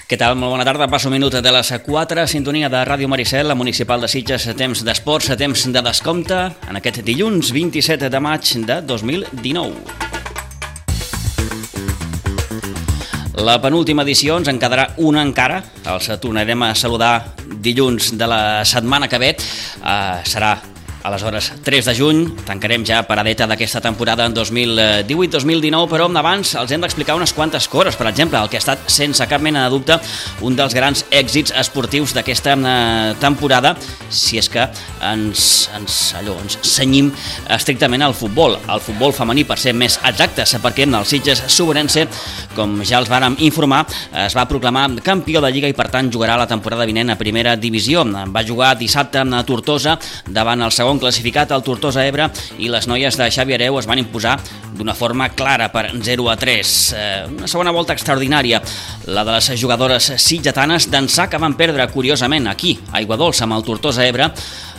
Què tal? Molt bona tarda. Passo minut de les 4, sintonia de Ràdio Maricel, la municipal de Sitges, temps d'esports, temps de descompte, en aquest dilluns 27 de maig de 2019. La penúltima edició ens en quedarà una encara. Els tornarem a saludar dilluns de la setmana que ve. Serà aleshores 3 de juny, tancarem ja paradeta d'aquesta temporada en 2018-2019, però abans els hem d'explicar unes quantes coses. Per exemple, el que ha estat, sense cap mena de dubte, un dels grans èxits esportius d'aquesta temporada, si és que ens cenyim estrictament al futbol femení, per ser més exactes, perquè el Sitges Soberense, com ja els vàrem informar, es va proclamar campió de Lliga i per tant jugarà la temporada vinent a primera divisió. Va jugar dissabte a Tortosa davant el segon classificat, el Tortosa Ebre, i les noies de Xavi Hereu es van imposar d'una forma clara per 0-3. Una segona volta extraordinària, la de les jugadores sitgetanes d'ençà, que van perdre, curiosament, aquí, a Aiguadols, amb el Tortosa Ebre.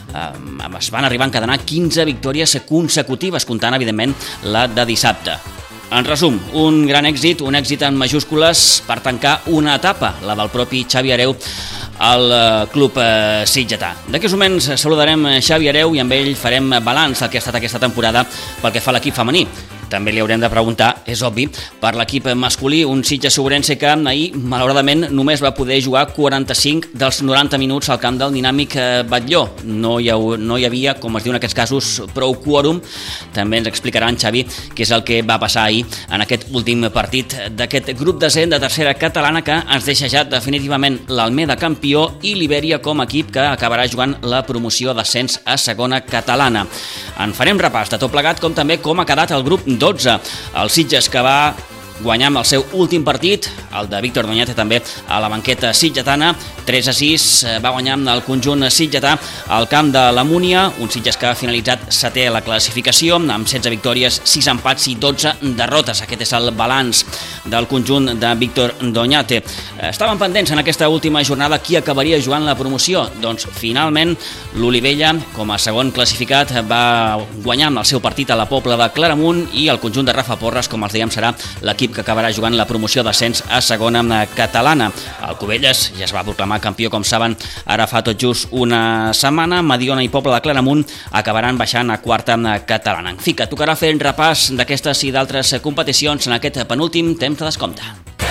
Es van arribar a encadenar 15 victòries consecutives, comptant, evidentment, la de dissabte. En resum, un gran èxit, un èxit en majúscules per tancar una etapa, la del propi Xavi Hereu, al club sitgetà. D'aquí uns moments saludarem Xavi Hereu i amb ell farem balanç del que ha estat aquesta temporada pel que fa a l'equip femení. També li haurem de preguntar, és obvi, per l'equip masculí, un Sitges Soberense que ahir, malauradament, només va poder jugar 45 dels 90 minuts al camp del Dinàmic Batlló. No hi havia, com es diu en aquests casos, prou quòrum. També ens explicarà en Xavi què és el que va passar ahir en aquest últim partit d'aquest grup de 100 de tercera catalana que ens deixa ja definitivament l'Almeda campió i l'Ibèria com a equip que acabarà jugant la promoció d'ascens a segona catalana. En farem repàs de tot plegat, com també com ha quedat el grup 12. El Sitges, que va guanyar amb el seu últim partit, el de Víctor Doñate també a la banqueta sitgetana, 3-6, va guanyar amb el conjunt sitgetà al camp de la Múnia, un Sitges que ha finalitzat setè a la classificació, amb 16 victòries, 6 empats i 12 derrotes. Aquest és el balanç del conjunt de Víctor Doñate. Estaven pendents en aquesta última jornada qui acabaria jugant la promoció. Doncs finalment l'Olivella, com a segon classificat, va guanyar amb el seu partit a la Pobla de Claramunt i el conjunt de Rafa Porres, com els dèiem, serà l'equip que acabarà jugant la promoció d'ascens a segona catalana. El Cubelles ja es va proclamar campió, com saben, ara fa tot just una setmana. Mediona i Pobla de Claramunt acabaran baixant a quarta catalana. En fi, que tocarà fer un repàs d'aquestes i d'altres competicions en aquest penúltim temps de descompte.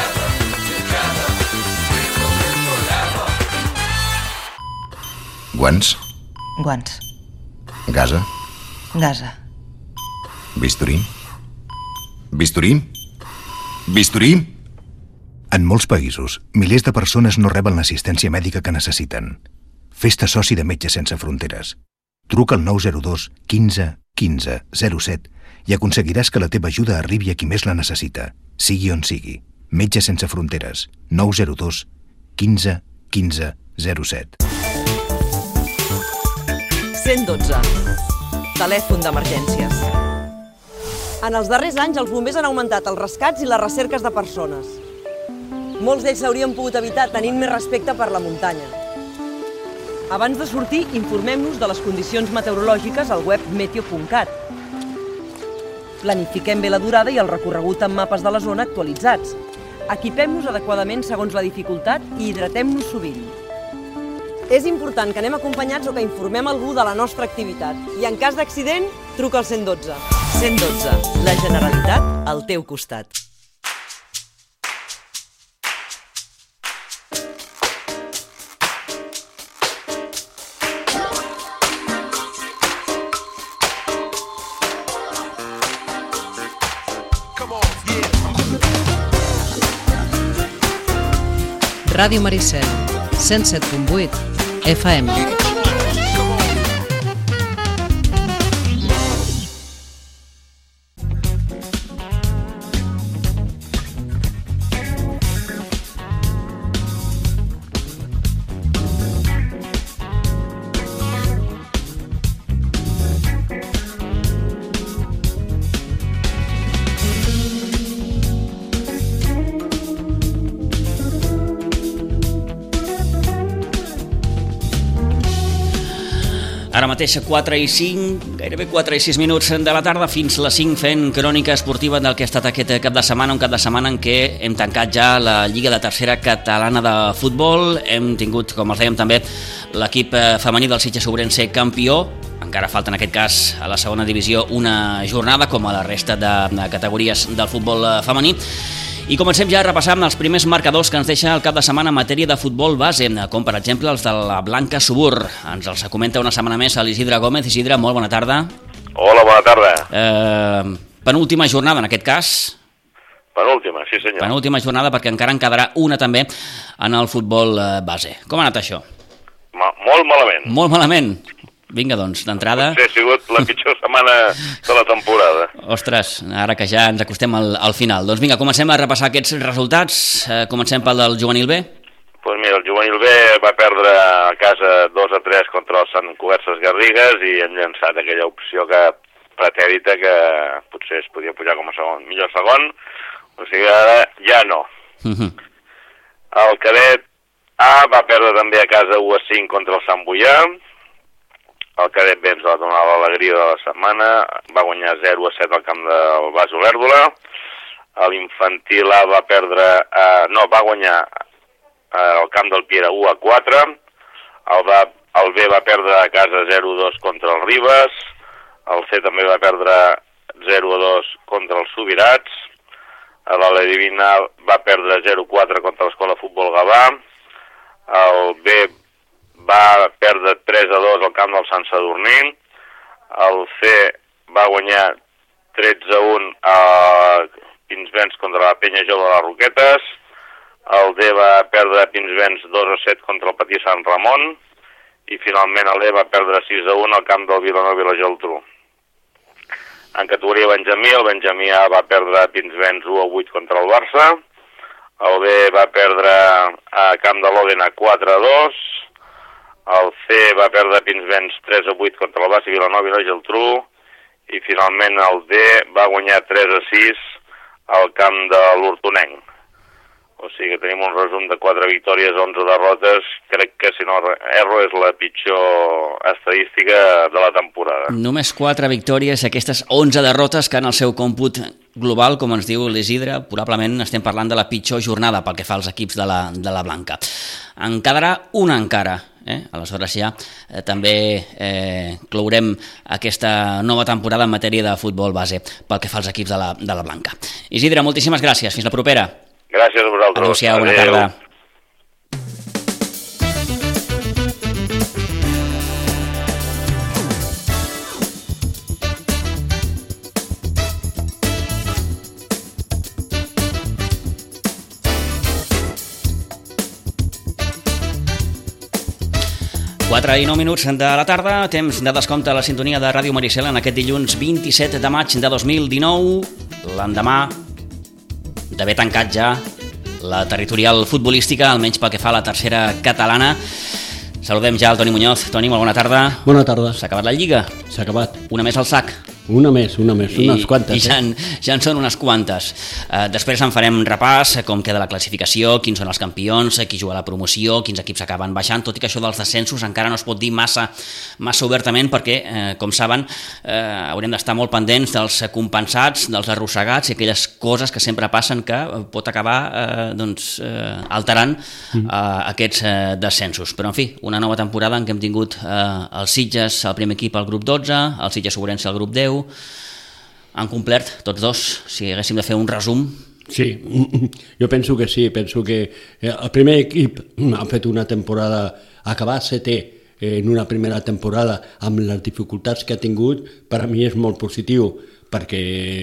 Guants. Guants. Gasa. Gasa. Bisturí. Bisturí. Bisturí. En molts països, milers de persones no reben l'assistència mèdica que necessiten. Fes-te soci de Metges Sense Fronteres. Truca al 902 15 15 07 i aconseguiràs que la teva ajuda arribi a qui més la necessita, sigui on sigui. Metges Sense Fronteres. 902 15 15 07. 112. Telèfon d'emergències. En els darrers anys, els bombers han augmentat els rescats i les recerques de persones. Molts d'ells s'haurien pogut evitar tenint més respecte per la muntanya. Abans de sortir, informem-nos de les condicions meteorològiques al web meteo.cat. Planifiquem bé la durada i el recorregut amb mapes de la zona actualitzats. Equipem-nos adequadament segons la dificultat i hidratem-nos sovint. És important que anem acompanyats o que informem algú de la nostra activitat. I en cas d'accident, truca al 112. 112. La Generalitat al teu costat. Ràdio Maricel, 107.8 FM. Ara mateix 4 i 5, gairebé 4 i 6 minuts de la tarda, fins les 5 fent crònica esportiva del que ha estat aquest cap de setmana, un cap de setmana en què hem tancat ja la Lliga de Tercera Catalana de Futbol. Hem tingut, com els dèiem també, l'equip femení del Sitges Ourense campió. Encara falta en aquest cas a la segona divisió una jornada, com a la resta de categories del futbol femení. I comencem ja a repassar amb els primers marcadors que ens deixa el cap de setmana en matèria de futbol base, com per exemple els de la Blanca Subur. Ens els comenta una setmana més a l'Isidre Gómez. Isidre, molt bona tarda. Hola, bona tarda. Penúltima jornada en aquest cas. Penúltima, sí senyor. Penúltima jornada, perquè encara en quedarà una també en el futbol base. Com ha anat això? Molt malament. Molt malament. Vinga, doncs, d'entrada... Potser ha sigut la pitjor setmana de la temporada. Ostres, ara que ja ens acostem al final. Doncs vinga, comencem a repassar aquests resultats. Comencem pel del juvenil B. Doncs mira, el juvenil B va perdre a casa 2-3 contra el Sant Cuberses Garrigues i hem llançat aquella opció pretèrita que potser es podia pujar com a millor segon. O sigui, ara ja no. El cadet A va perdre també a casa 1-5 contra el Sant Boià. El cadet B ens va donar l'alegria de la setmana, va guanyar 0-7 al camp del Bas Olèrdola. L'infantil A va guanyar al camp del Piera 1-4. El B va perdre a casa 0-2 contra el Ribes. El C també va perdre 0-2 contra els Subirats. L'Aledivina va perdre 0-4 contra l'Escola Futbol Gavà. El B va perdre 3-2 al camp del Sant Sadurní. El C va guanyar 13-1 a Pinsbens contra la Penya Jove de les Roquetes. El D va perdre a Pinsbens 2-7 contra el Patí Sant Ramon. I finalment el E va perdre 6-1 al camp del Vilanova i la Geltrú. En categoria Benjamí, el Benjamí A va perdre a Pinsbens 1-8 contra el Barça. El B va perdre a camp de l'Òdena 4-2. El C va perdre a Pinsbens 3-8 contra el Bassa i Vilanova i la Geltrú. I finalment el D va guanyar 3-6 al camp de l'Hortonenc. O sigui que tenim un resum de 4 victòries, 11 derrotes. Crec que, si no erro, és la pitjor estadística de la temporada. Només 4 victòries, aquestes 11 derrotes que en el seu còmput global, com ens diu l'Isidre, probablement estem parlant de la pitjor jornada pel que fa als equips de la Blanca. En quedarà una encara. Aleshores ja també clourem aquesta nova temporada en matèria de futbol base pel que fa als equips de la Blanca. Isidre, moltíssimes gràcies. Fins la propera. Gràcies a vosaltres. Adéu-siau, bona tarda. 4 i 9 minuts de la tarda, temps de descompte a la sintonia de Ràdio Maricel en aquest dilluns 27 de maig de 2019, l'endemà d'haver tancat ja la territorial futbolística, almenys pel que fa a la tercera catalana. Saludem ja el Toni Muñoz. Toni, molt bona tarda. Bona tarda. S'ha acabat la Lliga? S'ha acabat. Una més al sac? Una més, unes quantes. I ja en són unes quantes. Després en farem repàs, com queda la classificació, quins són els campions, qui juga a la promoció, quins equips acaben baixant, tot i que això dels descensos encara no es pot dir massa obertament perquè, com saben, haurem d'estar molt pendents dels compensats, dels arrossegats i aquelles coses que sempre passen que pot acabar alterant aquests descensos. Però, en fi, una nova temporada en què hem tingut els Sitges, el primer equip al grup 12, el Sitges Ourense al grup 10. Han complert tots dos, si haguéssim de fer un resum? Sí, jo penso que sí, penso que el primer equip ha fet una temporada, acabar setè en una primera temporada amb les dificultats que ha tingut, per a mi és molt positiu, perquè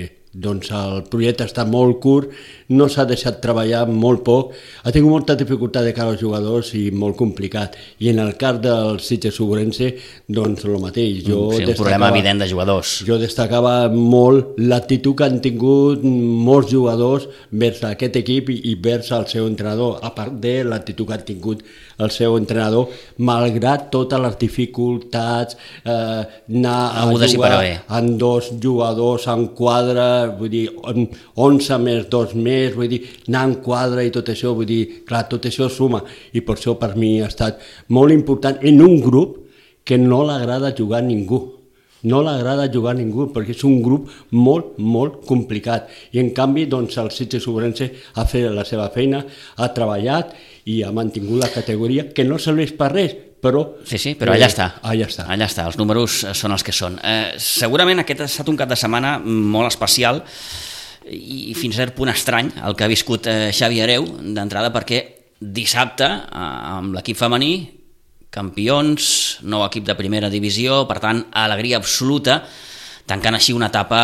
el projecte està molt curt, no s'ha deixat treballar molt poc, ha tingut molta dificultat de cara als jugadors i molt complicat. I en el cas del Sitges Ourense, el mateix. Un problema evident de jugadors. Jo destacava molt l'actitud que han tingut molts jugadors vers aquest equip i vers el seu entrenador, a part de l'actitud que ha tingut el seu entrenador, malgrat totes les dificultats, anar a jugar amb 2 jugadors en quadre, vull dir, 11 més 2 més, vull dir, anar en quadre i tot això, vull dir, clar, tot això suma, i per això per mi ha estat molt important en un grup que no l'agrada jugar a ningú. No l'agrada jugar a ningú perquè és un grup molt, molt complicat. I en canvi, doncs, el Sitges Ourense ha fet la seva feina, ha treballat i ha mantingut la categoria, que no serveix per res, però... Sí, però allà està. Allà està. Allà està, els números són els que són. Segurament aquest ha estat un cap de setmana molt especial i fins a cert punt estrany el que ha viscut Xavi Hereu d'entrada, perquè dissabte amb l'equip femení, campions, nou equip de primera divisió, per tant, alegria absoluta, tancant així una etapa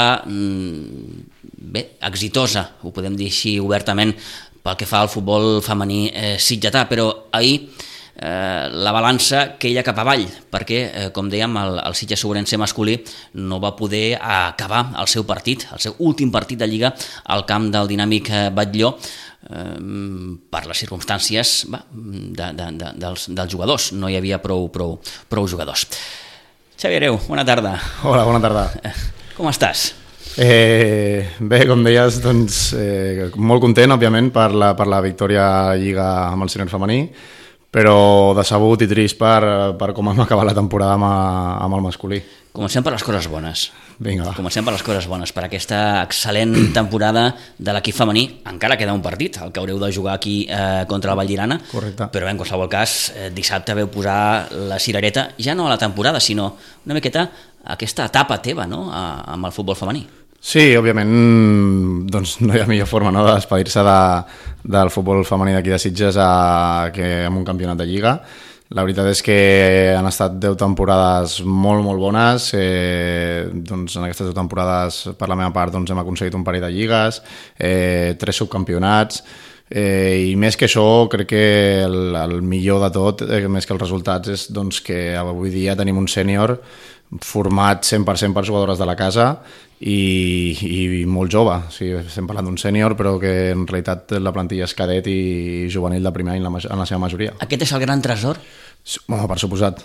exitosa, ho podem dir així obertament, pel que fa al futbol femení sitgetà, però ahir la balança queia cap avall, perquè, com dèiem, el Sitges Ourense masculí no va poder acabar el seu partit, el seu últim partit de Lliga al camp del Dinàmic Batlló, per les circumstàncies dels jugadors. No hi havia prou jugadors. Xavi Hereu, bona tarda. Hola, bona tarda. Com estàs? Bé, com deies, doncs, molt content, òbviament, per la victòria a Lliga amb el sènior femení, però decebut i trist per com hem acabat la temporada amb el masculí. Comencem per les coses bones. Vinga. Comencem per les coses bones, per aquesta excel·lent temporada de l'equip femení. Encara queda un partit, el que haureu de jugar aquí contra el Vallirana. Correcte. Però en qualsevol cas, dissabte veu posar la cirereta, ja no a la temporada, sinó una miqueta a aquesta etapa teva, no?, amb el futbol femení. Sí, òbviament, doncs no hi ha millor forma, no?, de despedir-se del futbol femení d'aquí de Sitges que amb un campionat de Lliga. La veritat és que han estat 10 temporades molt, molt bones. Doncs en aquestes 10 temporades, per la meva part, doncs hem aconseguit un parell de lligues, 3 subcampionats, i més que això, crec que el millor de tot, més que els resultats, és doncs, que avui dia tenim un sènior format 100% per jugadores de la casa i molt jove. O sigui, estem parlant d'un sènior, però que en realitat la plantilla és cadet i juvenil de primer any en la seva majoria. Aquest és el gran tresor? Bueno, per suposat.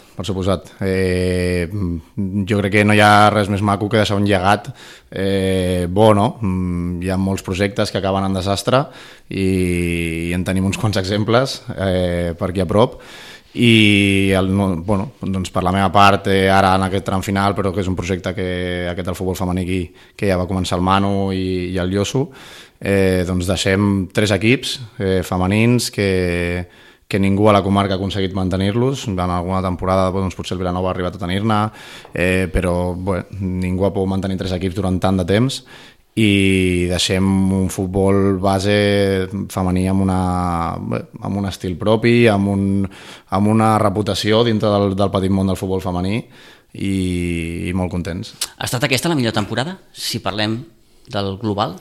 Jo crec que no hi ha res més maco que deixar un llegat bo, no? Hi ha molts projectes que acaben en desastre i en tenim uns quants exemples per aquí a prop. I doncs per la meva part, ara en aquest tram final, però que és un projecte aquest del futbol femení que ja va començar el Manu i el Lloso, doncs deixem 3 equips femenins que ningú a la comarca ha aconseguit mantenir-los. En alguna temporada doncs, potser el Vilanova ha arribat a tenir-ne, però ningú ha pogut mantenir 3 equips durant tant de temps, i deixem un futbol base femení amb un estil propi, amb una reputació dintre del petit món del futbol femení, i molt contents. Ha estat aquesta la millor temporada, si parlem del global?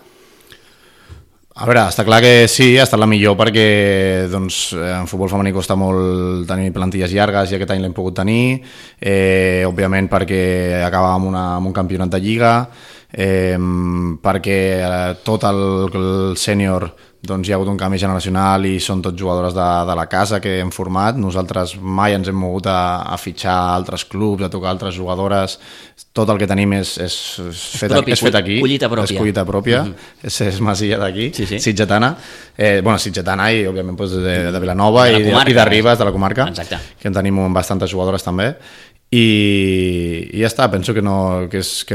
A veure, està clar que sí, ha estat la millor perquè doncs, en futbol femení costa molt tenir plantilles llargues i aquest any l'hem pogut tenir, òbviament perquè acabàvem amb un campionat de Lliga, perquè tot el sènior doncs, hi ha hagut un canvi generacional i són tots jugadores de la casa que hem format. Nosaltres mai ens hem mogut a fitxar altres clubs, a tocar altres jugadores. Tot el que tenim és fet aquí. Collita pròpia. És collita pròpia, és masia d'aquí, sitgetana. Sitgetana i, òbviament, de Vilanova i de Ribes, de la comarca. Exacte. Que en tenim bastantes jugadores també. I ja està, penso que és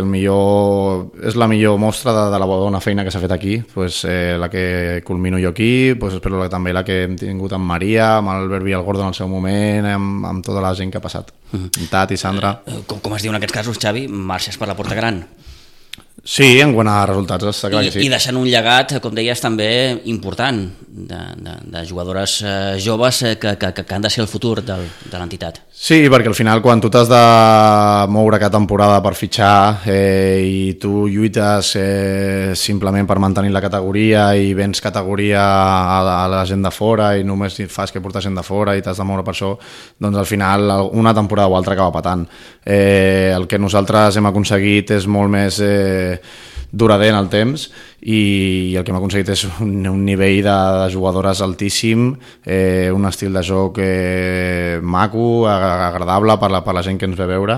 la millor mostra de la bona feina que s'ha fet aquí, la que culmino jo aquí, espero també la que hem tingut amb Maria, amb l'Albert Villalgordo en el seu moment, amb tota la gent que ha passat, amb Tati, Sandra. Com es diu en aquests casos, Xavi, marxes per la porta gran. Sí, en quant a resultats, està clar que sí. I deixant un llegat, com deies, també important, de jugadores joves que han de ser el futur de l'entitat. Sí, perquè al final quan tu t'has de moure cada temporada per fitxar i tu lluites simplement per mantenir la categoria i vens categoria a la gent de fora i només fas que portar gent de fora i t'has de moure per això, doncs al final una temporada o altra acaba patant. El que nosaltres hem aconseguit és molt més durador en el temps i el que hem aconseguit és un nivell de jugadores altíssim, un estil de joc maco, agradable per la gent que ens ve veure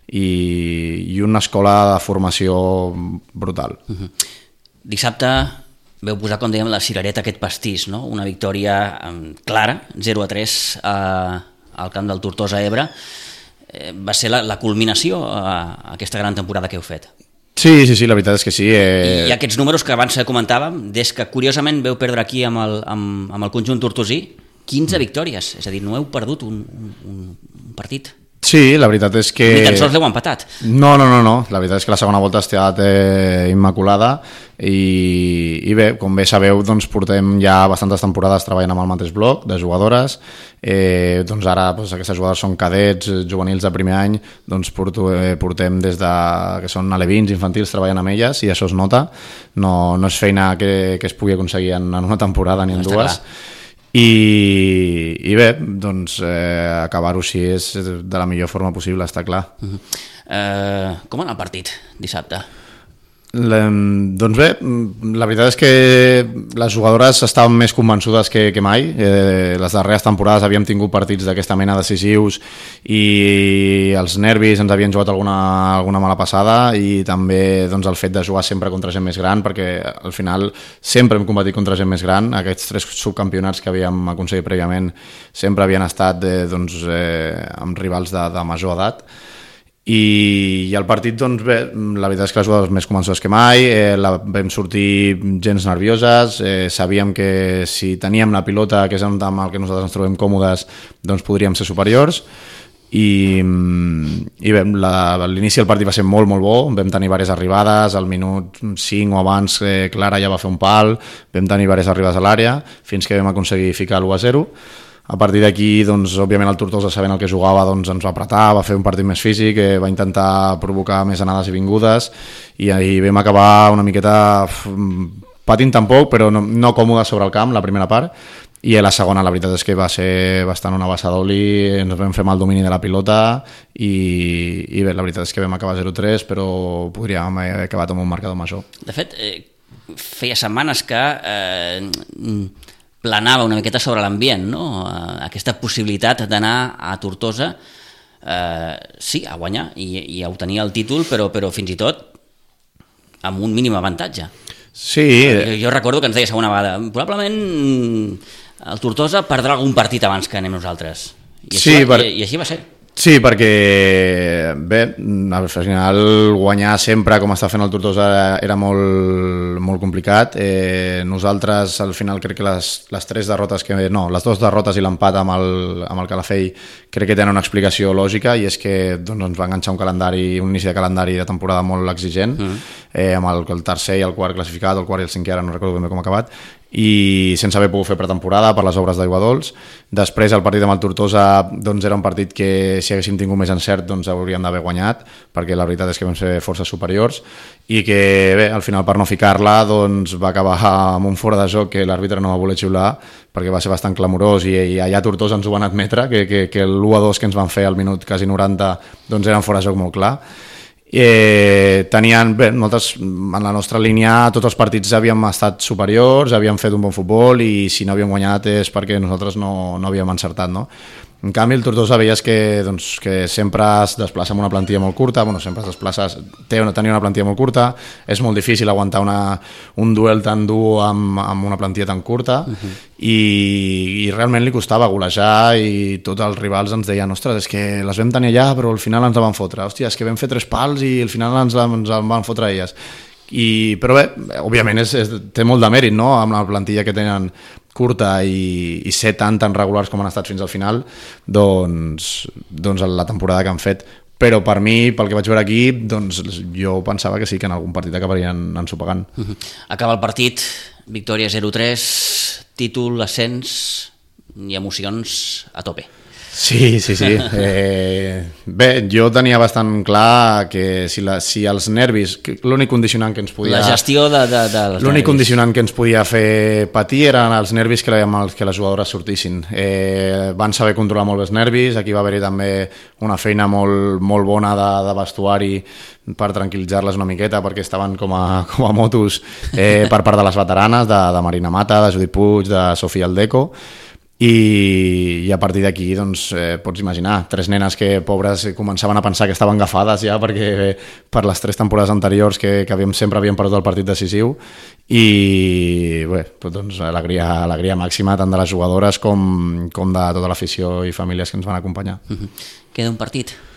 i una escola de formació brutal. Dissabte veu posar, com dèiem, la cirereta, aquest pastís, no? Una victòria clara, 0-3 al camp del Tortosa Ebre. va ser la culminació a aquesta gran temporada que heu fet. Sí, la veritat és que sí. I aquests números que abans comentàvem, des que curiosament veu perdre aquí amb el conjunt tortosí, 15 victòries, és a dir, no heu perdut un partit. Sí, la veritat és que... Ni tan sols l'heu empatat. No, la veritat és que la segona volta ha estat immaculada i bé, com bé sabeu, doncs portem ja bastantes temporades treballant amb el mateix bloc de jugadores, doncs ara aquestes jugadores són cadets, juvenils de primer any, doncs portem des de que són alevins, infantils, treballant amb elles i això es nota, no és feina que es pugui aconseguir en una temporada ni en dues. I bé, doncs acabar-ho així és de la millor forma possible, està clar. Com va anar el partit dissabte? Doncs bé, la veritat és que les jugadores estaven més convençudes que mai. Les darreres temporades havíem tingut partits d'aquesta mena decisius i els nervis ens havien jugat alguna mala passada i també doncs, el fet de jugar sempre contra gent més gran, perquè al final sempre hem competit contra gent més gran. Aquests 3 subcampionats que havíem aconseguit prèviament sempre havien estat amb rivals de major edat. I el partit, doncs bé, la veritat és que les jugadores més convençudes que mai, vam sortir gens nervioses, sabíem que si teníem la pilota, que és amb el que nosaltres ens trobem còmodes, doncs podríem ser superiors i bé, l'inici del partit va ser molt bo, vam tenir diverses arribades, al minut 5 o abans Clara ja va fer un pal, vam tenir diverses arribades a l'àrea fins que vam aconseguir ficar l'1-0. A partir d'aquí, doncs, òbviament el Tortosa, sabent el que jugava, doncs, ens va apretar, va fer un partit més físic, va intentar provocar més anades i vingudes i ahir vam acabar una miqueta patint tampoc, però no còmode sobre el camp, la primera part, i a la segona la veritat és que va ser bastant una bassa d'oli, ens vam fer mal domini de la pilota i bé, la veritat és que vam acabar 0-3, però podríem haver acabat amb un marcador major. De fet, feia setmanes que planava una miqueta sobre l'ambient, no? Aquesta possibilitat d'anar a Tortosa, sí, a guanyar i a obtenir el títol, però fins i tot amb un mínim avantatge. Sí. Jo recordo que ens deia segona vegada, probablement el Tortosa perdrà algun partit abans que anem nosaltres. I així va ser. Sí, perquè bé, al final guanyar sempre com està fent el Tortosa era molt complicat. Nosaltres al final crec que les 3 derrotes les 2 derrotes i l'empat amb el Calafell crec que tenen una explicació lògica i és que doncs, ens va enganxar un inici de calendari de temporada molt exigent amb el tercer i el quart classificat, el quart i el cinquè, ara no recordo ben bé com ha acabat, i sense haver pogut fer pretemporada per les obres d'Aigua Dols. Després el partit amb el Tortosa doncs, era un partit que si haguéssim tingut més encert doncs, hauríem d'haver guanyat, perquè la veritat és que vam ser forces superiors i que bé, al final per no ficar-la doncs, va acabar amb un fora de joc que l'àrbitre no va voler xiular perquè va ser bastant clamorós i allà a Tortosa ens ho van admetre que l'1-2 que ens van fer al minut quasi 90 doncs, era un fora de joc molt clar. Nosaltres en la nostra línia tots els partits havíem estat superiors, havíem fet un bon futbol i si no havíem guanyat és perquè nosaltres no havíem encertat, no? En canvi, el Tortosa veies que sempre es desplaça amb una plantilla molt curta, sempre es desplaça, tenia una plantilla molt curta, és molt difícil aguantar un duel tan dur amb una plantilla tan curta i realment li costava golejar i tots els rivals ens deien ostres, és que les vam tenir allà però al final ens la van fotre, hòstia, és que vam fer 3 pals i al final ens la van fotre elles. Però bé, òbviament té molt de mèrit, no?, amb la plantilla que tenen curta i ser tan regulars com han estat fins al final, doncs la temporada que han fet. Però per mi, pel que vaig veure aquí, doncs jo pensava que sí, que en algun partit acabarien ensopegant. Acaba el partit, victòria 0-3, títol, ascens i emocions a tope. Sí. Bé, jo tenia bastant clar que si els nervis, l'únic condicionant que ens podia... La gestió dels nervis. L'únic condicionant que ens podia fer patir eren els nervis que les jugadores sortissin. Van saber controlar molt bé els nervis, aquí va haver-hi també una feina molt bona de vestuari per tranquil·litzar-les una miqueta perquè estaven com a motos per part de les veteranes, de Marina Mata, de Judit Puig, de Sofia Aldeco, i a partir d'aquí doncs, pots imaginar 3 nenes que pobres començaven a pensar que estaven agafades ja perquè per les 3 temporades anteriors que sempre havien perdut el partit decisiu i bé, doncs, alegria màxima tant de les jugadores com de tota l'afició i famílies que ens van acompanyar. Queda un partit?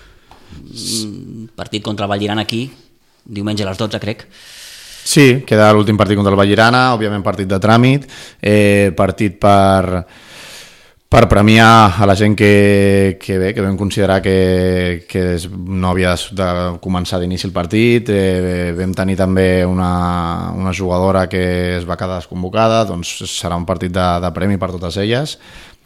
Partit contra el Vallirana aquí, diumenge a les 12, crec. Sí, queda l'últim partit contra el Vallirana, òbviament partit de tràmit, partit per premiar a la gent que vam considerar que no havia de començar d'inici el partit. Vam tenir també una jugadora que es va quedar desconvocada, doncs serà un partit de premi per totes elles.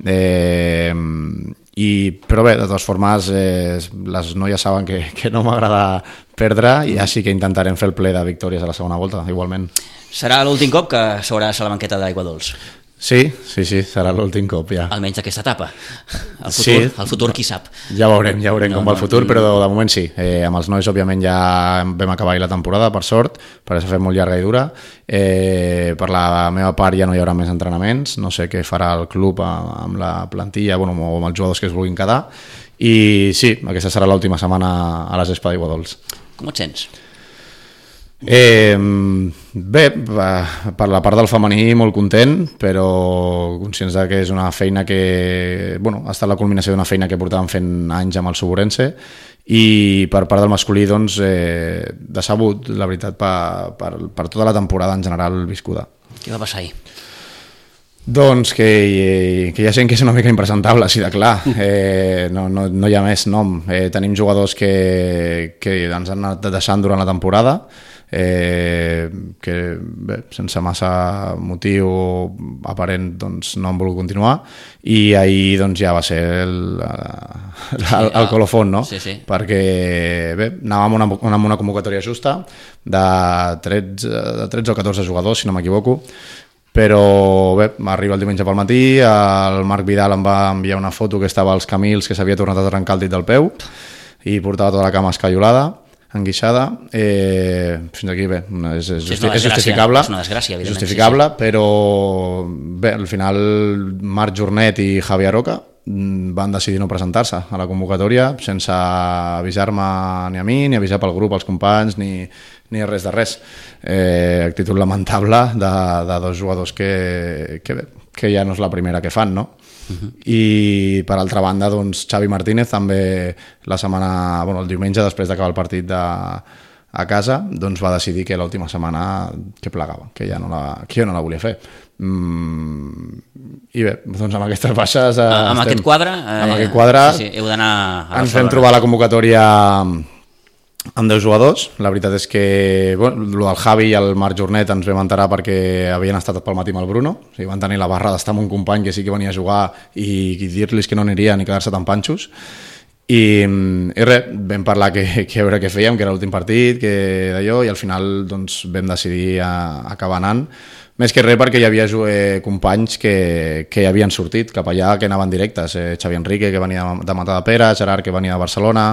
Però bé, de totes formes, les noies saben que no m'agrada perdre i així que intentarem fer el ple de victòries a la segona volta, igualment. Serà l'últim cop que seuràs a la banqueta d'Aigua Dols? Sí, serà l'últim cop, ja. Almenys d'aquesta etapa. El futur qui sap. Ja veurem com va el futur, però de moment sí. Amb els nois, òbviament, ja vam acabar la temporada, per sort, perquè s'ha fet molt llarga i dura. Per la meva part ja no hi haurà més entrenaments, no sé què farà el club amb la plantilla, o amb els jugadors que es vulguin quedar. I sí, aquesta serà l'última setmana a les Espa d'Aigua Dols. Com et sents? Bé, per la part del femení molt content, però conscients que és una feina que ha estat la culminació d'una feina que portàvem fent anys amb el Suburense, i per part del masculí doncs decebut, la veritat, per tota la temporada en general viscuda. Què va passar ahir? Doncs que hi ha gent que és una mica impresentable, així de clar. No hi ha més nom. Tenim jugadors que ens han anat deixant durant la temporada, que bé, sense massa motiu aparent doncs, no han volgut continuar, i ahir doncs, ja va ser el colofón, no? Sí. Perquè bé, anàvem amb una convocatòria justa de 13 o 14 jugadors, si no m'equivoco, però bé, m'arriba el diumenge pel matí, el Marc Vidal em va enviar una foto que estava als Camils, que s'havia tornat a trencar el dit del peu i portava tota la cama escaiolada, enguixada. Fins aquí bé, és justificable, és una desgràcia, evidentment, justificable, sí. Però bé, al final Marc Jornet i Javier Roca van decidir no presentar-se a la convocatòria sense avisar-me ni a mi, ni avisar pel grup, als companys, ni res de res. Actitud lamentable de dos jugadors que ja no és la primera que fan, no? I per altra banda, doncs, Xavi Martínez també el diumenge, després d'acabar el partit a casa, doncs va decidir que l'última setmana que plegava, que jo no la volia fer. I bé, doncs amb aquestes baixes amb aquest quadre sí, heu d'anar a ens vam trobar la convocatòria amb 10 jugadors. La veritat és que el del Javi i el Marc Jornet ens vam enterar perquè havien estat pel matí amb el Bruno, o sigui, van tenir la barra d'estar amb un company que sí que venia a jugar i dir-los que no aniria ni quedar-se tan panxos, i res, vam parlar que a veure què fèiem, que era l'últim partit, que d'allò, i al final doncs, vam decidir acabar anant. Més que res perquè hi havia companys que havien sortit cap allà, que anaven directes. Xavi Enrique, que venia de Matadepera, Gerard, que venia de Barcelona,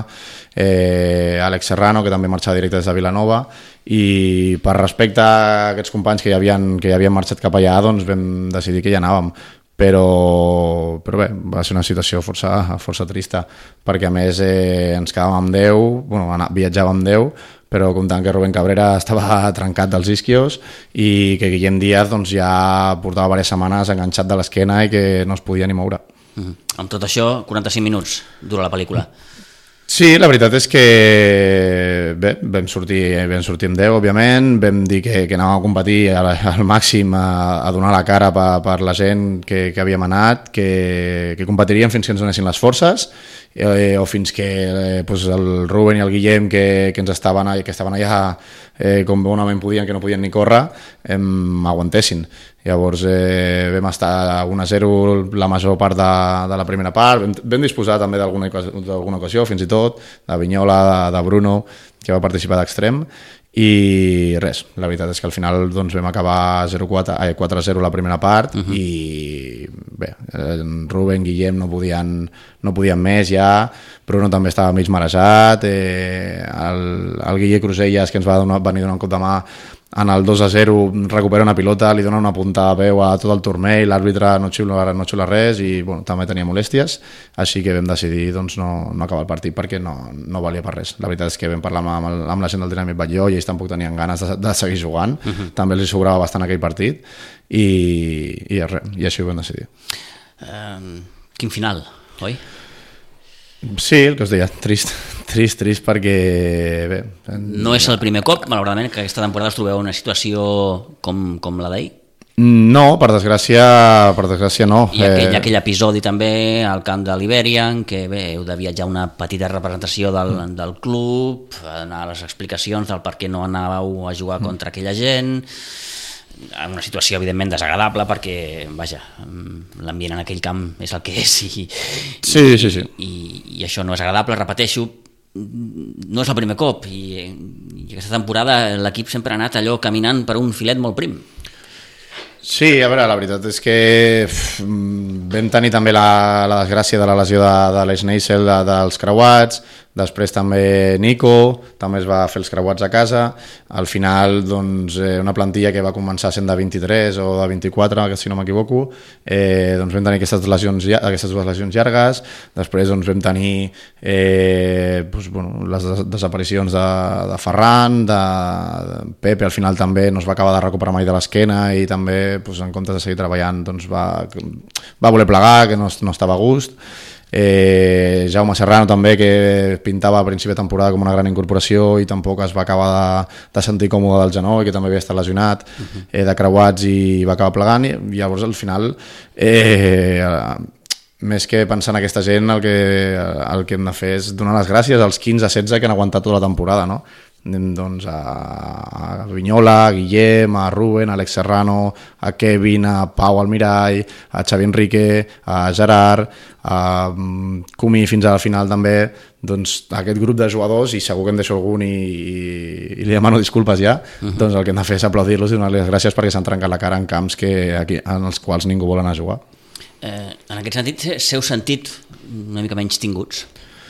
Àlex Serrano, que també marxava directe des de Vilanova, i per respecte a aquests companys que havien marxat cap allà, doncs vam decidir que hi anàvem. Però bé, va ser una situació força trista, perquè a més ens quedàvem amb 10, viatjàvem amb 10, però comptant que Rubén Cabrera estava trencat dels isquios i que Guillem Díaz doncs, ja portava diverses setmanes enganxat de l'esquena i que no es podia ni moure. Amb tot això, 45 minuts dura la pel·lícula. Sí, la veritat és que bé, vam sortir amb 10, òbviament, vam dir que anàvem a competir al màxim, a donar la cara per la gent que havíem anat, que competiríem fins que ens donessin les forces, o fins que el Rubén i el Guillem, que estaven allà com bonament podien, que no podien ni córrer, aguantessin. Llavors vam estar 1-0 la major part de la primera part, vam disposar també d'alguna ocasió, fins i tot, de Vignola, de Bruno, que va participar d'extrem, i res, la veritat és que al final doncs, vam acabar 4-0 la primera part, i bé, Rubén, Guillem no podien més ja, Bruno també estava mig marejat, el Guille Cruselles, que ens va venir donant un cop de mà en el 2-0, recupera una pilota, li dona una puntada de peu a tot el turmell, l'àrbitre no xiula res i també tenia molèsties, així que vam decidir doncs, no acabar el partit perquè no valia per res. La veritat és que vam parlar amb la gent del Dinàmic Batlló i ells tampoc tenien ganes de seguir jugant, també els sobrava bastant aquell partit i així ho vam decidir. Quin final, oi? Sí, el que us deia, trist Trist perquè... Bé, no és el primer cop, malauradament, que aquesta temporada us trobeu en una situació com la d'ahir? No, per desgràcia no. Hi ha aquell episodi també al camp de l'Ibèria en què heu de viatjar una petita representació del club, anar a les explicacions del per què no anàveu a jugar contra aquella gent, en una situació evidentment desagradable perquè, vaja, l'ambient en aquell camp és el que és i això no és agradable, repeteixo, no és el primer cop i aquesta temporada l'equip sempre ha anat allò caminant per un filet molt prim. Sí, a veure, la veritat és que vam tenir també la desgràcia de la lesió de l'Eix Neisel dels creuats, després també Nico, també es va fer els creuats a casa, al final doncs, una plantilla que va començar sent de 23 o de 24, si no m'equivoco, doncs vam tenir aquestes dues lesions llargues, després doncs, vam tenir les desaparicions de Ferran, de Pepe al final també no es va acabar de recuperar mai de l'esquena i també en comptes de seguir treballant doncs, va voler plegar, que no estava a gust. Jaume Serrano també, que pintava a principi de temporada com una gran incorporació i tampoc es va acabar de sentir còmode del genoll, que també havia estat lesionat de creuats i va acabar plegant i llavors al final més que pensar en aquesta gent el que hem de fer és donar les gràcies als 15-16 que han aguantat tota la temporada, no? Doncs a Vinyola, a Guillem, a Rubén, a Alex Serrano, a Kevin, a Pau Almirall, a Xavi Enrique, a Gerard, a Cumi fins al final també, doncs aquest grup de jugadors, i segur que em deixo algun i li demano disculpes ja, doncs el que hem de fer és aplaudir-los i donar-los les gràcies perquè s'han trencat la cara en camps en els quals ningú vol anar a jugar. En aquest sentit, s'heu sentit una mica menys tinguts?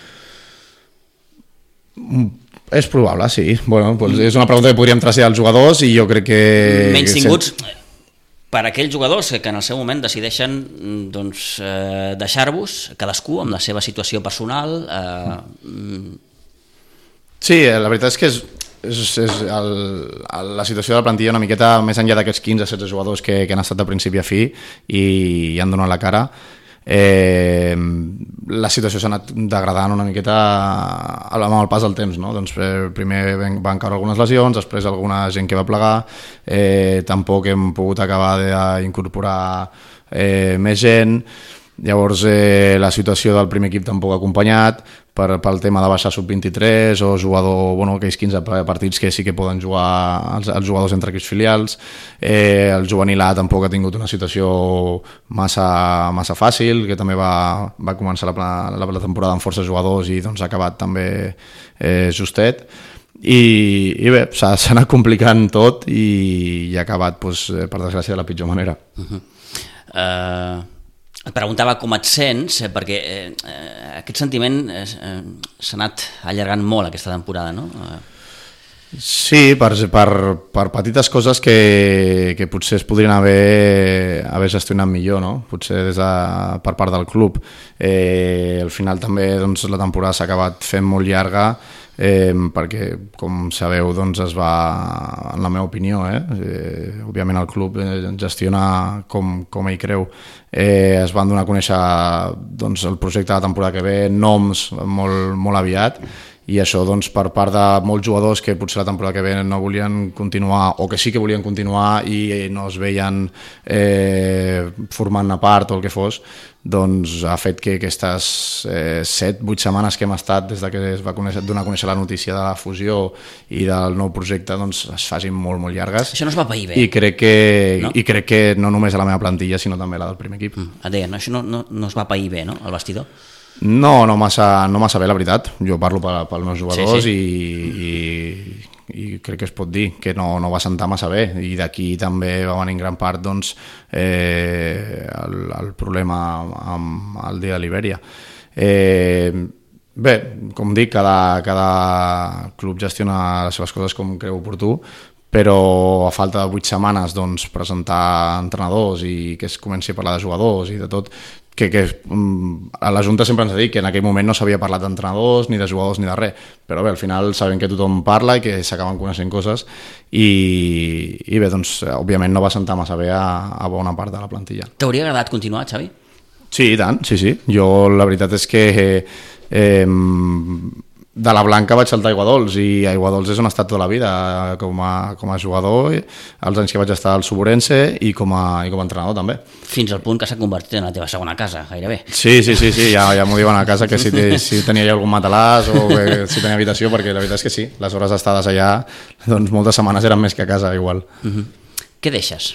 És probable, sí. Bueno, doncs és una pregunta que podríem traslladar als jugadors i jo crec que... Menys tinguts per aquells jugadors que en el seu moment decideixen doncs, deixar-vos, cadascú amb la seva situació personal. Sí, la veritat és que la situació de la plantilla una miqueta més enllà d'aquests 15-16 jugadors que han estat de principi a fi i han donat la cara. La situació s'ha anat degradant una miqueta amb el pas del temps, no? Doncs primer van caure algunes lesions, després alguna gent que va plegar, tampoc hem pogut acabar d'incorporar més gent, llavors la situació del primer equip tampoc ha acompanyat pel tema de baixar sub-23 o jugador, aquells 15 partits que sí que poden jugar els jugadors entre equips filials. El juvenil A tampoc ha tingut una situació massa fàcil, que també va començar la temporada amb força jugadors i doncs ha acabat també justet. I bé, s'ha anat complicant tot i ha acabat, per desgràcia, de la pitjor manera. Et preguntava com et sents, perquè aquest sentiment s'ha anat allargant molt aquesta temporada, no? Sí, per petites coses que potser es podrien haver gestionat millor, no? Potser per part del club. Al final també doncs, la temporada s'ha acabat fent molt llarga, perquè com sabeu doncs es va, en la meva opinió, òbviament el club gestiona com ell creu, es van donar a conèixer doncs, el projecte de la temporada que ve, noms molt aviat, i això doncs, per part de molts jugadors que potser la temporada que ve no volien continuar o que sí que volien continuar i no es veien formant a part o el que fos, doncs ha fet que aquestes 7-8 setmanes que hem estat des que es va donar a conèixer la notícia de la fusió i del nou projecte doncs es facin molt llargues. Això no es va pair bé. I crec que no només a la meva plantilla sinó també a la del primer equip. Et deien, això no es va pair bé, no?, al vestidor? No massa bé, la veritat. Jo parlo pels meus jugadors, sí. I crec que es pot dir que no va sentar massa bé, i d'aquí també va venir en gran part doncs, el problema amb el dia de l'Ibèria. Bé, com dic, cada club gestiona les seves coses com creu oportú, però a falta de 8 setmanes doncs, presentar entrenadors i que es comenci a parlar de jugadors i de tot, que a la Junta sempre ens ha dit que en aquell moment no s'havia parlat d'entrenadors, ni de jugadors, ni de res, però bé, al final sabem que tothom parla i que s'acaben coneixent coses i bé, doncs, òbviament no va sentar massa bé a bona part de la plantilla. T'hauria agradat continuar, Xavi? Sí, i tant, sí. Jo la veritat és que de la Blanca vaig saltar a Aiguadols, i Aiguadols és on he estat tota la vida, com a jugador, els anys que vaig estar al Suburense i com a entrenador també. Fins al punt que s'ha convertit en la teva segona casa, gairebé. Sí, ja m'ho diuen a casa, que si tenia ja algun matalàs o que si tenia habitació, perquè la veritat és que sí, les hores estades allà, doncs moltes setmanes eren més que a casa, igual. Què deixes?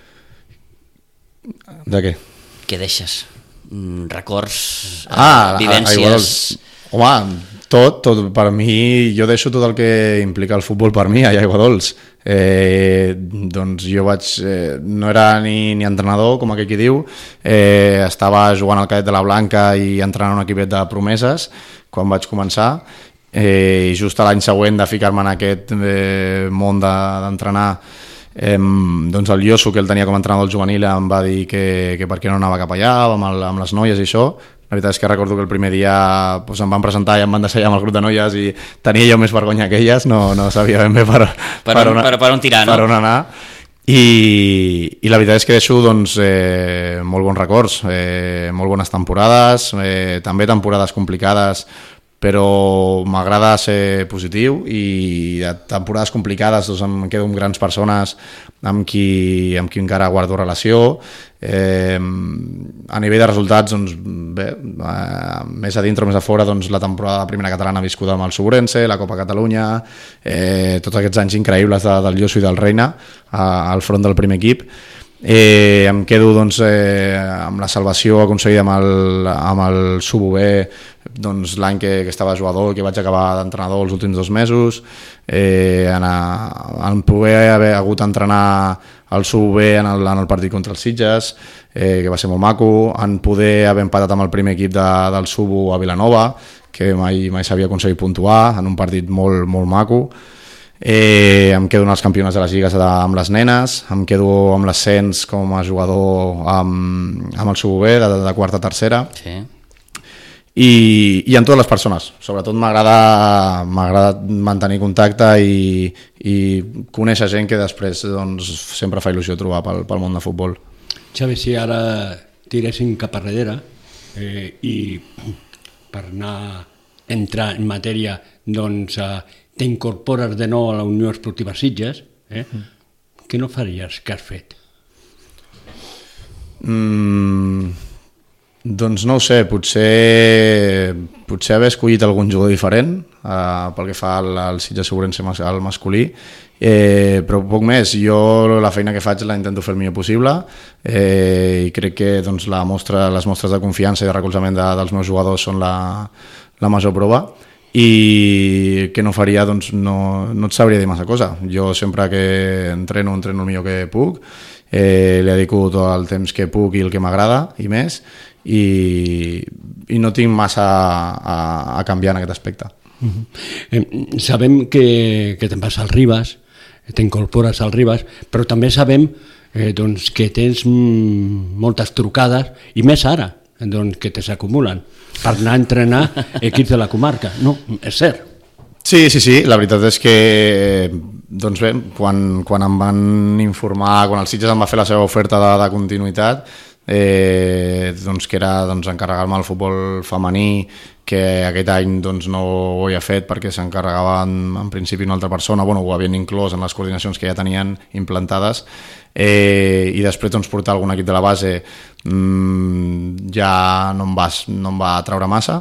De què? Què deixes? Records, vivències... Aiguadols. Home, tot, per mi, jo deixo tot el que implica el futbol per mi, a Aiguadols. Doncs jo no era ni entrenador, com aquell qui diu, estava jugant al cadet de la Blanca i entrenant un equipet de promeses quan vaig començar, i just l'any següent de ficar-me en aquest món d'entrenar, doncs el Lloso, que el tenia com a entrenador del juvenil, em va dir que per què no anava cap allà amb les noies i això. La veritat és que recordo que el primer dia em van presentar i em van deixar allà amb el grup de noies i tenia jo més vergonya que elles, no sabia ben bé per on tirar, no? Per on anar. I la veritat és que deixo doncs, molt bons records, molt bones temporades, també temporades complicades, però m'agrada ser positiu, i de temporades complicades doncs, em quedo amb grans persones amb qui encara guardo relació. A nivell de resultats, doncs, bé, més a dintre o més a fora, doncs, la temporada de primera catalana viscuda amb el Suburense, la Copa Catalunya, tots aquests anys increïbles del Lloso i del Reina al front del primer equip. Em quedo doncs, amb la salvació aconseguida amb el Sub-UB, doncs, l'any que estava jugador, que vaig acabar d'entrenador els últims 2 mesos, en poder haver hagut d'entrenar el Sub-UB en el partit contra els Sitges, que va ser molt maco, en poder haver empatat amb el primer equip del Sub-U a Vilanova, que mai s'havia aconseguit puntuar, en un partit molt, molt maco. Em quedo en els campionats de les lligues amb les nenes, em quedo amb l'ascens com a jugador amb el Sub-UB de quarta a tercera. Sí. I amb totes les persones, sobretot m'agrada mantenir contacte i conèixer gent que després doncs, sempre fa il·lusió trobar pel món de futbol. Xavi, si ara tiréssim cap a darrere i per entrar en matèria, doncs t'incorpores de nou a la Unió Esportiva Sitges, què no faries que has fet? Doncs no ho sé, potser haver escollit algun jugador diferent pel que fa al Sitges Suburense al masculí, però poc més. Jo la feina que faig la intento fer el millor possible, i crec que doncs, les mostres de confiança i de recolzament dels meus jugadors són la major prova, i que no faria, doncs no et sabria dir massa cosa. Jo sempre que entreno el millor que puc, li dedico tot el temps que puc i el que m'agrada i més, i no tinc massa a canviar en aquest aspecte. Sabem que te'n vas al Ribas, t'incorpores al Ribas, però també sabem doncs, que tens moltes trucades, i més ara, doncs, que te s'acumulen per anar a entrenar equips de la comarca. No, és cert. Sí, la veritat és que doncs bé, quan em van informar, quan el Sitges em va fer la seva oferta de continuïtat, doncs que era encarregar-me del futbol femení, que aquest any doncs, no ho havia fet perquè s'encarregava en principi una altra persona, ho havien inclòs en les coordinacions que ja tenien implantades, i després doncs, portar algun equip de la base ja no em va atraure massa,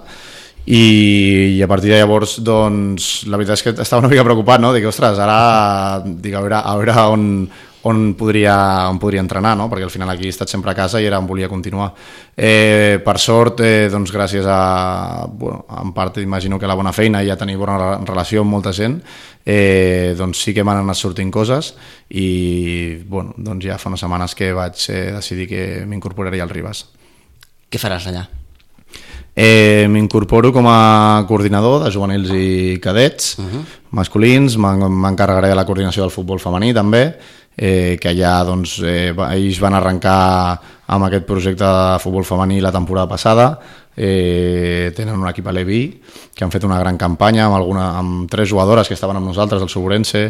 i a partir de llavors doncs, la veritat és que estava una mica preocupat, no? Dic, ostres, ara a veure on podria entrenar, no? Perquè al final aquí he estat sempre a casa i era on volia continuar. Per sort, doncs gràcies en part imagino que la bona feina i a tenir bona relació amb molta gent, doncs sí que m'han anat sortint coses, i doncs ja fa unes setmanes que vaig decidir que m'incorporaria al Ribas. Què faràs allà? M'incorporo com a coordinador de juvenils i cadets masculins, m'encarregaré de la coordinació del futbol femení també, que allà doncs, ells van arrencar amb aquest projecte de futbol femení la temporada passada, tenen un equip a Leví que han fet una gran campanya amb 3 jugadores que estaven amb nosaltres del Suburense,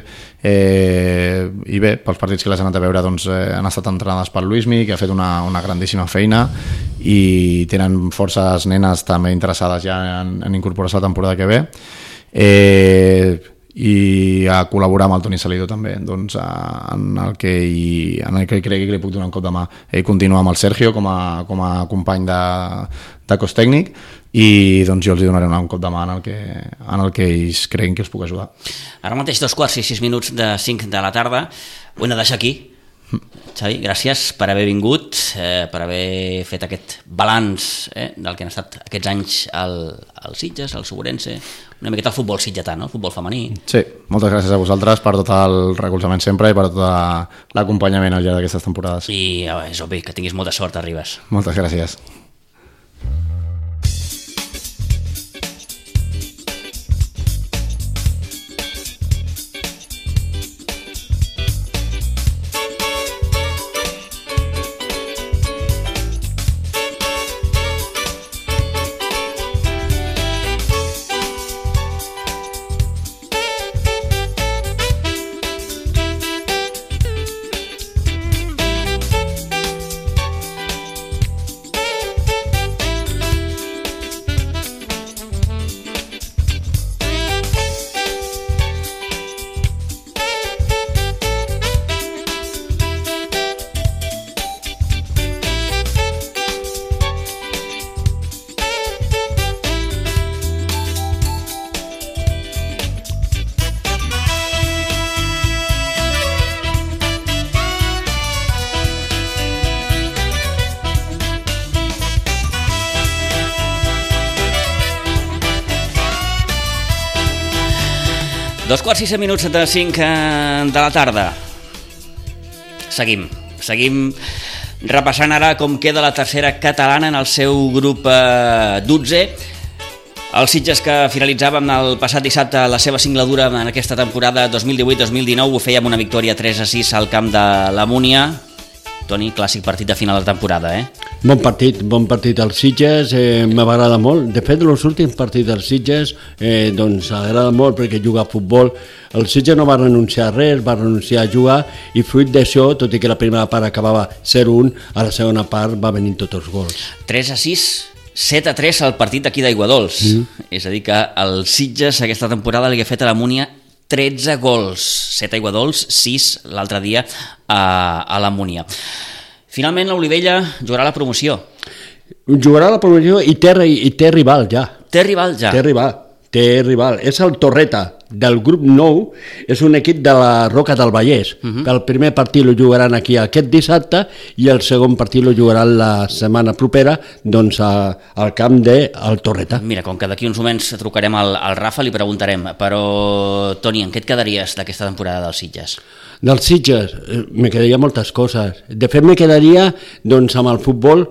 i bé, pels partits que les han anat a veure doncs, han estat entrenades per Luismi, que ha fet una grandíssima feina, i tenen forces nenes també interessades ja en incorporar-se la temporada que ve. i a col·laborar amb el Toni Salido també, doncs, en el que crec que li puc donar un cop de mà. Ell continua amb el Sergio com a company de cos tècnic i doncs jo els donaré un cop de mà en el que ells creguin que els puc ajudar. Ara mateix 2:06 de 5 de la tarda, ho hem de deixar aquí. Xavi, gràcies per haver vingut, per haver fet aquest balanç del que han estat aquests anys al Sitges, al Suburense, una miqueta el futbol sitgetà, no? El futbol femení. Sí, moltes gràcies a vosaltres per tot el recolzament sempre i per tot l'acompanyament al llarg d'aquestes temporades. I és obvi que tinguis molta sort, Arribas. Moltes gràcies. Dos quarts i 6 minuts de 5 de la tarda. Seguim repassant ara com queda la tercera catalana en el seu grup 12. Els Sitges, que finalitzaven el passat dissabte la seva singladura en aquesta temporada 2018-2019, ho feia amb una victòria 3-6 al camp de la Múnia. Toni, clàssic partit de final de temporada, Bon partit als Sitges, m'agrada molt. De fet, els últims partits dels Sitges doncs agrada molt perquè juga a futbol. El Sitges no va renunciar a res, va renunciar a jugar i fruit d'això, tot i que la primera part acabava 0-1, a la segona part va venir tots els gols. 3-6, 7-3 al partit d'aquí d'Aiguadols. És a dir que el Sitges aquesta temporada li ha fet a la Múnia 13 gols, 7 a Aiguadols, 6 l'altre dia a la Múnia. Finalment l'Olivella jugarà la promoció. Jugarà la promoció i té rival ja. Té rival ja? Té rival. És el Torreta, del grup 9, és un equip de la Roca del Vallès. El primer partit lo jugaran aquí aquest dissabte i el segon partit lo jugaran la setmana propera doncs al camp del Torreta. Mira, com que d'aquí uns moments trucarem al Rafa, li preguntarem, però Toni, en què et quedaries d'aquesta temporada dels Sitges? Dels Sitges me quedaria moltes coses. De fet, me quedaria doncs, amb el futbol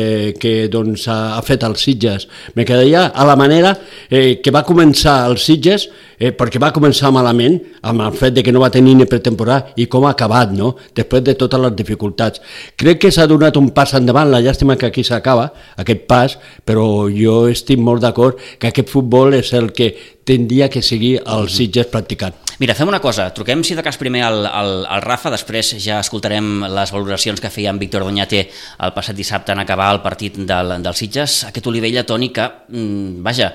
que doncs, ha fet els Sitges. Me quedaria a la manera que va començar els Sitges, perquè va començar malament, amb el fet de que no va tenir ni pretemporada i com ha acabat, no? Després de totes les dificultats. Crec que s'ha donat un pas endavant, la llàstima que aquí s'acaba, aquest pas, però jo estic molt d'acord que aquest futbol és el que tindria que seguir els Sitges practicant. Mira, fem una cosa, truquem si de cas primer al Rafa, després ja escoltarem les valoracions que feia en Víctor Doñate el passat dissabte en acabar el partit del Sitges. Aquest Olivella, Toni, que, vaja,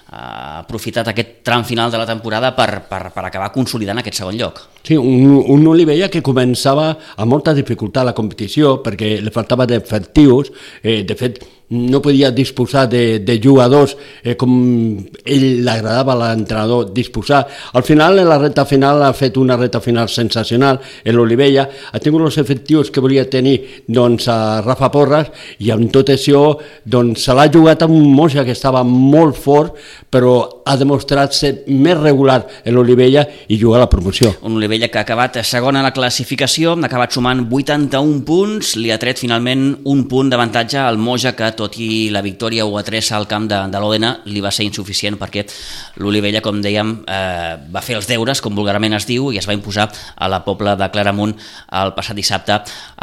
ha aprofitat aquest tram final de la temporada per acabar consolidant aquest segon lloc. Sí, un Olivella que començava amb molta dificultat a la competició perquè li faltava d'efectius, de fet no podia disposar de jugadors com ell l'agradava a l'entrenador disposar. Al final, en la recta final, ha fet una recta final sensacional l'Olivella, ha tingut els efectius que volia tenir doncs, a Rafa Porras i amb tot això doncs, se l'ha jugat amb un Moja que estava molt fort, però ha demostrat ser més regular l'Olivella i jugar a la promoció. Un Olivella que ha acabat segon a la classificació, ha acabat sumant 81 punts, li ha tret finalment un punt d'avantatge al Moja, que tot i la victòria 1-3 al camp de l'Òdena li va ser insuficient perquè l'Olivella, com dèiem, va fer els deures, com vulgarment es diu, i es va imposar a la Pobla de Claramunt el passat dissabte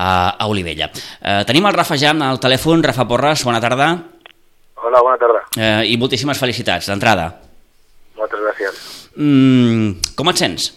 a Olivella. Tenim el Rafa ja al telèfon. Rafa Porras, bona tarda. Hola, bona tarda. I moltíssimes felicitats d'entrada. Moltes gràcies. Com et sents?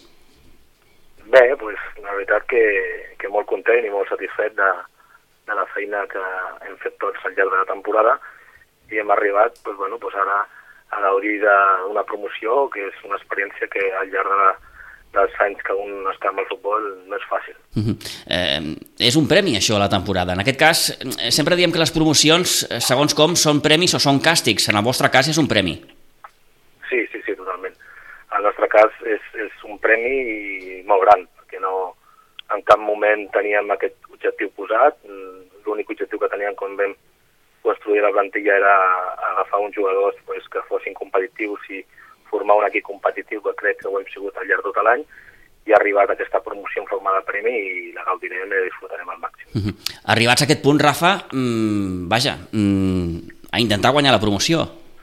Bé, pues, la veritat que molt content i molt satisfet de la feina que hem fet tots al llarg de la temporada i hem arribat, pues, bueno, pues ara a gaudir d'una promoció, que és una experiència que al llarg dels anys que un està amb el futbol no és fàcil. És un premi, això, a la temporada. En aquest cas, sempre diem que les promocions, segons com, són premis o són càstigs. En el vostre cas és un premi. Sí, totalment. En el nostre cas és un premi molt gran, perquè no, en cap moment teníem aquest objectiu posat. L'únic objectiu que teníem quan vam construir la plantilla era agafar uns jugadors que fossin competitius i formar un equip competitiu, que crec que ho hem sigut al llarg de tot l'any, i ha arribat aquesta promoció en forma de premi i la gaudirem i la disfrutarem al màxim. Arribats a aquest punt, Rafa, a intentar guanyar la promoció.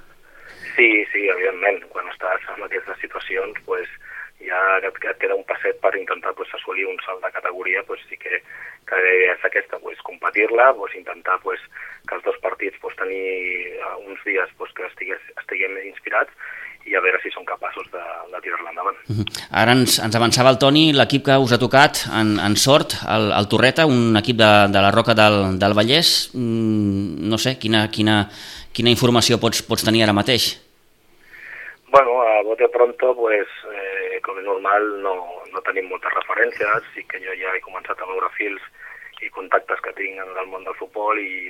Sí, evidentment. Quan estàs en aquestes situacions, ja et queda un passet per intentar assolir un salt de categoria, sí que la idea és aquesta, competir-la, intentar que els dos partits tenir uns dies que estiguem inspirats i a veure si són capaços de tirar-la endavant. Ara ens avançava el Toni, l'equip que us ha tocat en sort, el Torreta, un equip de la Roca del Vallès. No sé, quina informació pots tenir ara mateix? Bueno, a bote pronto, com és normal, no tenim moltes referències. Sí que jo ja he començat a veure fils i contactes que tinc en el món del futbol i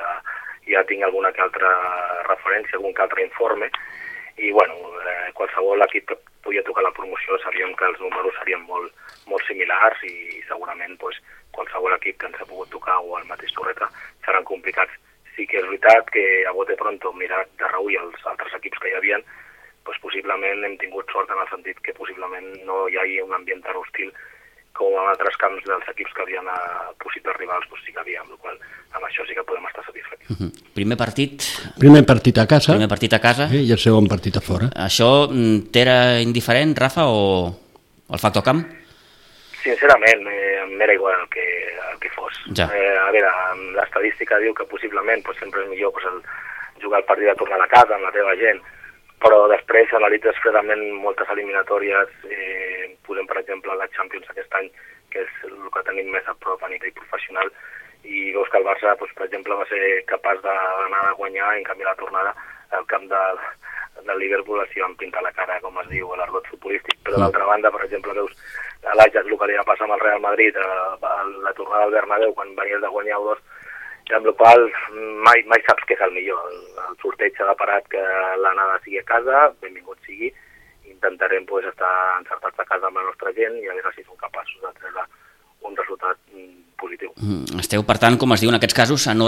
ja tinc alguna que altra referència, algun que altre informe. I qualsevol equip que pugui tocar la promoció sabíem que els números serien molt similars i segurament qualsevol equip que ens ha pogut tocar o el mateix Torreta seran complicats. Sí que és veritat que a bote pronto, mirat de reüll els altres equips que hi havia, possiblement hem tingut sort en el sentit que possiblement no hi hagi un ambient tan hostil com en altres camps dels equips que havien possibles rivals, sí que havia, amb la qual amb això sí que podem estar satisfets. Primer partit a casa i el segon partit a fora. Això t'era indiferent, Rafa, o el factor camp? Sincerament, m'era igual el que fos. Ja. A veure, l'estadística diu que possiblement sempre és millor jugar el partit de tornar a casa amb la teva gent, però després analitzes fredament moltes eliminatòries, posem per exemple la Champions aquest any, que és el que tenim més a prop a nivell professional, i veus que el Barça, per exemple, va ser capaç d'anar a guanyar, en canvi la tornada al camp del Liverpool s'hi van pintar la cara, com es diu, a l'argot futbolístic. Però d'altra banda, per exemple, veus l'Ajax, el que li va passar amb el Real Madrid, la tornada al Bernabéu, quan venies de guanyar 2, amb la qual mai saps què és el millor. El sorteig s'ha parat que l'anada sigui a casa, benvingut sigui, intentarem estar encertats a casa amb la nostra gent i a veure si som capaços de treure un resultat positiu. Esteu, per tant, com es diu en aquests casos, a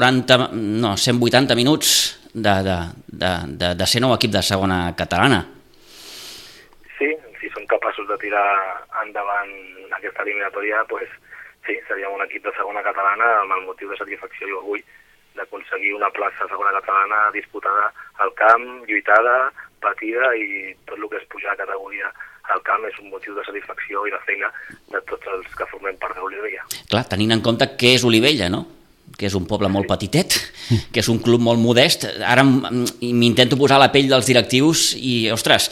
180 minuts de ser nou equip de segona catalana. Sí, si som capaços de tirar endavant aquesta eliminatòria, sí, seríem un equip de segona catalana amb el motiu de satisfacció i orgull d'aconseguir una plaça segona catalana disputada al camp, lluitada, patida, i tot el que és pujar a categoria al camp és un motiu de satisfacció i de feina de tots els que formem part d'Olivella. Clar, tenint en compte que és Olivella, no? Que és un poble molt petitet, que és un club molt modest. Ara m'intento posar a la pell dels directius i, ostres,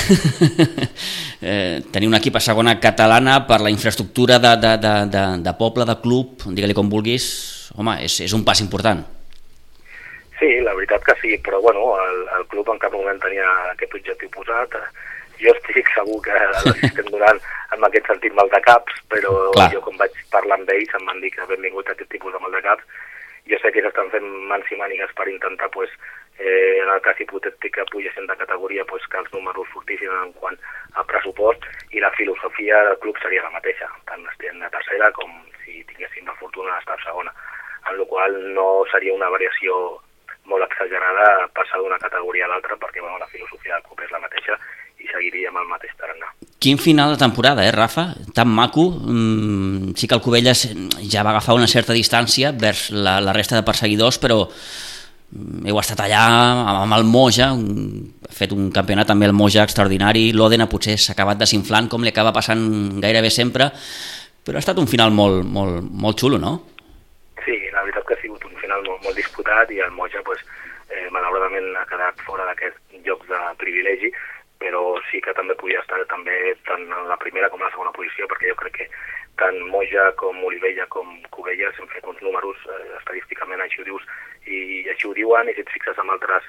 tenir un equip a segona catalana per la infraestructura de poble, de club, digue-li com vulguis, home, és un pas important. Sí, la veritat que sí, però el club en cap moment tenia aquest objectiu posat. Jo estic segur que l'estem donant en aquest sentit maldecaps, però jo quan vaig parlar amb ells em van dir que benvingut a aquest tipus de maldecaps. Jo sé que ells estan fent mans i mànigues per intentar, en el cas hipotètic que pugessin de categoria, que els números sortissin en quant a pressupost, i la filosofia del club seria la mateixa, tant estem de tercera com si tinguéssim la fortuna d'estar a segona, en la qual no seria una variació molt exagerada passar d'una categoria a l'altra, perquè la filosofia del club és la mateixa i seguiríem el mateix tarannà. Quin final de temporada, Rafa? Tan maco. Sí que el Cubelles ja va agafar una certa distància vers la resta de perseguidors, però heu estat allà amb el Moja, ha fet un campionat també el Moja extraordinari, l'Òdena potser s'ha acabat desinflant com li acaba passant gairebé sempre, però ha estat un final molt xulo, no? Sí, la veritat que ha sigut un final molt disputat i el Moja malauradament ha quedat fora d'aquests llocs de privilegi, però sí que també podia estar també tant en la primera com en la segona posició, perquè jo crec que tant Moja com Olivella com Cubelles hem fet uns números, estadísticament així ho dius, i així ho diuen, i si et fixes en altres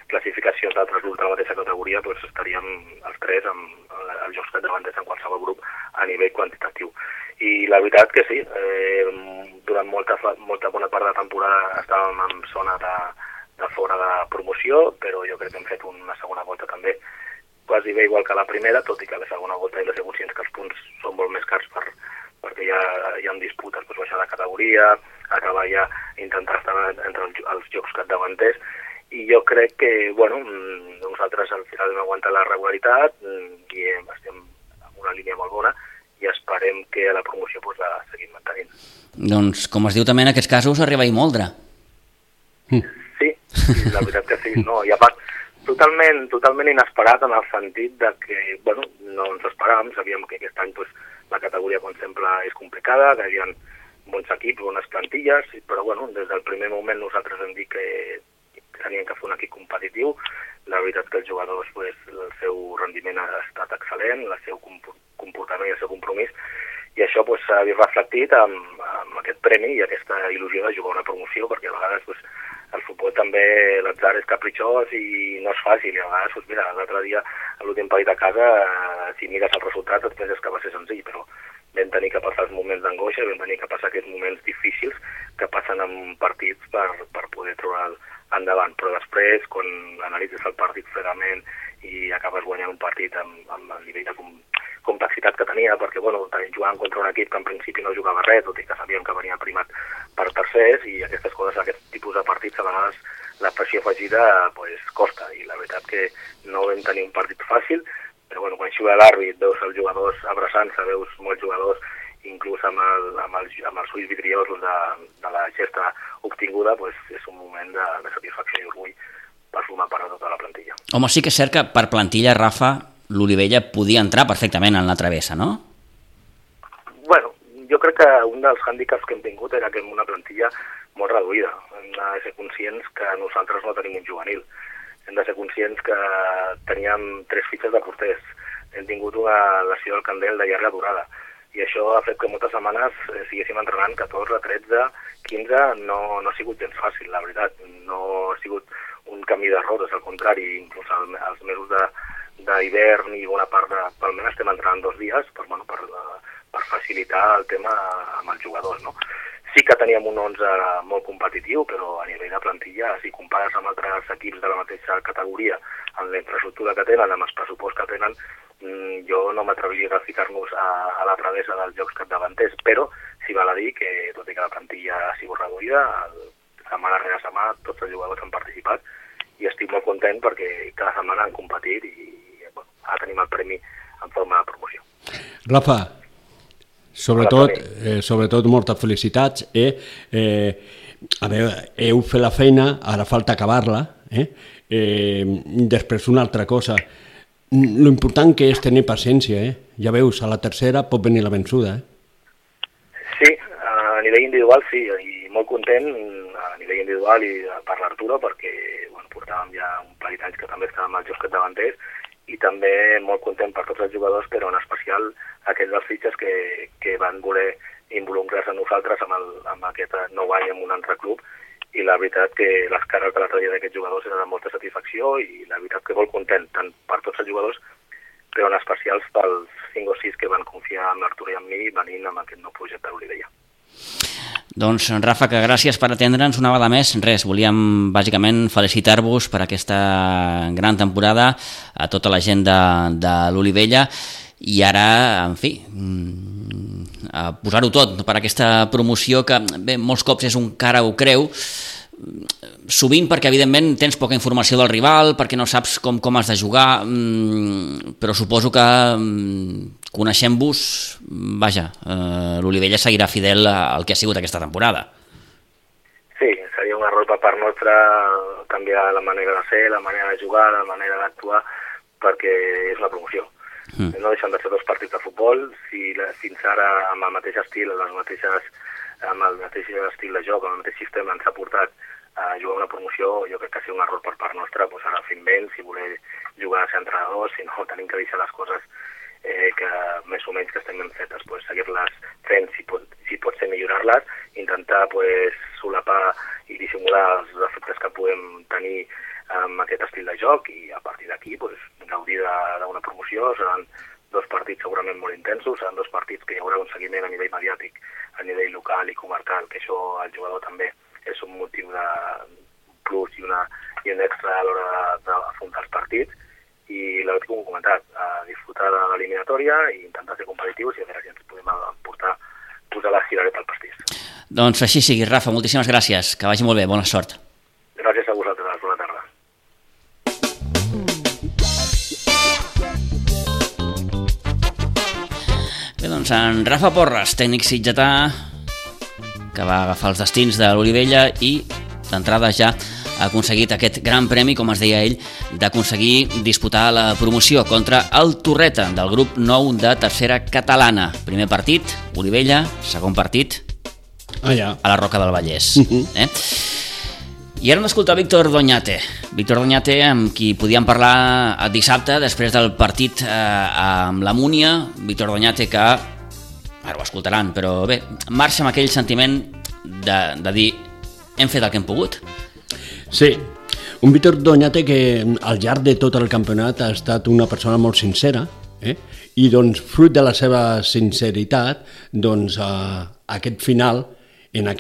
classificacions d'altres grups de la mateixa categoria, doncs estaríem els 3 amb els jocs capdavanters en qualsevol grup a nivell quantitatiu. I la veritat que sí, durant molta bona part de temporada estàvem en zona de fora de promoció, però jo crec que hem fet una segona volta també quasi bé igual que la primera, tot i que la segona volta hem de ser conscients que els punts són molt més cars perquè hi ha disputes, doncs baixar de categoria, acabar ja intentar estar entre els jocs capdavanters, i jo crec que, nosaltres al final hem aguantat la regularitat i estem en una línia molt bona i esperem que a la promoció la seguim mantenint. Doncs, com es diu també en aquests casos, arriba i moldre. Sí, la veritat que sí, no, i a part, totalment inesperat en el sentit de que, no ens esperàvem, sabíem que aquest any la categoria, com sempre, és complicada, que hi ha bons equips, bones plantilles, però des del primer moment nosaltres hem dit que tenien que fer un equip competitiu. La veritat que els jugadors, el seu rendiment ha estat excel·lent, el seu comportament i el seu compromís, i això s'ha vist reflectit amb aquest premi i aquesta il·lusió de jugar una promoció, perquè a vegades el futbol també, l'atzar és capritxós i no és fàcil, i a vegades, l'altre dia, a l'últim partit a casa, si mires el resultat, et penses que va ser senzill, però vam tenir que passar els moments d'angoixa, vam tenir que passar aquests moments difícils que passen en partits per poder trobar endavant, però després, quan analitzes el partit fredament i acabes guanyant un partit amb el nivell de complexitat que tenia, perquè jugàvem contra un equip que en principi no jugava res, tot i que sabíem que venia primat per tercers, i aquestes coses, aquest tipus de partits, a vegades la pressió afegida costa, i la veritat que no vam tenir un partit fàcil, però quan juga l'àrbit, veus els jugadors abraçant-se, veus molts jugadors, inclús amb els ulls vidriosos de la gesta obtinguda, és un moment de satisfacció i orgull per formar part de tota la plantilla. Home, sí que és cert que per plantilla, Rafa, l'Olivella podia entrar perfectament en la travessa, no? Jo crec que un dels hàndicaps que hem tingut era que hem una plantilla molt reduïda. Hem de ser conscients que nosaltres no tenim un juvenil. Hem de ser conscients que teníem 3 fitxes de porters. Hem tingut una lesió del Candel de llarga durada. I això ha fet que moltes setmanes estiguéssim entrenant 14, 13, 15, no ha sigut gens fàcil, la veritat. No ha sigut un camí d'errors, al contrari, inclús als mesos d'hivern i bona part pel mes estem entrenant 2 dies per facilitar el tema amb els jugadors, no? Sí que teníem un 11 molt competitiu, però a nivell de plantilla, si compares amb altres equips de la mateixa categoria, amb la infraestructura que tenen, amb els pressupost que tenen, jo no m'atreviria a ficar-nos a la travessa dels jocs capdavanters, però sí val a dir que, tot i que la plantilla ha sigut reduïda, setmana rere setmana tots els jugadors han participat i estic molt content perquè cada setmana han competit i ara tenim el premi en forma de promoció. Rafa, sobretot moltes felicitats. A veure, heu fet la feina, ara falta acabar-la. Després una altra cosa, l'important que és tenir paciència. Ja veus, a la tercera pot venir la vençuda. Sí, a nivell individual sí, i molt content a nivell individual i per l'Arturo, perquè portàvem ja un parell d'anys que també estàvem als jocs capdavanters, i també molt content per tots els jugadors, però en especial aquells dels fitxes que van voler involucrar-se a nosaltres amb aquest nou any en un altre club, i la veritat que les cares de l'altre dia d'aquests jugadors eren de molta satisfacció, i la veritat que molt content tant per tots els jugadors, però en especial pels 5 o 6 que van confiar en l'Artur i en mi venint amb aquest nou projecte de l'Olivella. Doncs, Rafa, que gràcies per atendre'ns una vegada més. Res, volíem bàsicament felicitar-vos per aquesta gran temporada a tota la gent de l'Olivella i ara, en fi, a posar-ho tot per aquesta promoció que, bé, molts cops és un cara o creu, sovint perquè, evidentment, tens poca informació del rival, perquè no saps com has de jugar, però suposo que coneixent-vos, vaja, l'Olivella seguirà fidel al que ha sigut aquesta temporada. Sí, seria un error per part nostra canviar la manera de ser, la manera de jugar, la manera d'actuar, perquè és una promoció. No deixen de ser 2 partits de futbol, si fins ara amb el mateix estil, amb el mateix estil de joc, amb el mateix sistema ens ha portat a jugar una promoció, jo crec que ha sigut un error per part nostra, ara fent vent, si voler jugar a ser entrenadors, si no tenim que deixar les coses que més o menys que estem ben fetes, seguir-les fent, si pot ser millorar-les, intentar solapar i dissimular els efectes que podem tenir amb aquest estil de joc, i a partir d'aquí gaudir d'una promoció. Seran 2 partits segurament molt intensos, seran 2 partits que hi haurà un seguiment a nivell mediàtic, a nivell local i comarcal, que això al jugador també és un motiu de plus i un extra a l'hora d'afrontar els partits. I l'altre que ho hem comentat, disfrutar de l'eliminatòria i intentar ser competitius i a veure si ens podem posar la cirereta al pastís. Doncs així sigui, Rafa, moltíssimes gràcies, que vagi molt bé, bona sort. Gràcies a vosaltres, bona tarda. Bé, doncs en Rafa Porres, tècnic sitgetà, que va agafar els destins de l'Olivella i d'entrada ja ha aconseguit aquest gran premi, com es deia ell, d'aconseguir disputar la promoció contra el Torreta, del grup 9 de tercera catalana. Primer partit, Olivella, segon partit, a la Roca del Vallès. I ara hem d'escoltar Víctor Doñate. Víctor Doñate, amb qui podíem parlar dissabte, després del partit amb la Múnia. Víctor Doñate, que ara ho escoltaran, però bé, marxa amb aquell sentiment de dir hem fet el que hem pogut. Sí, un Víctor Doñate que al llarg de tot el campionat ha estat una persona molt sincera, i doncs fruit de la seva sinceritat, doncs aquest final, en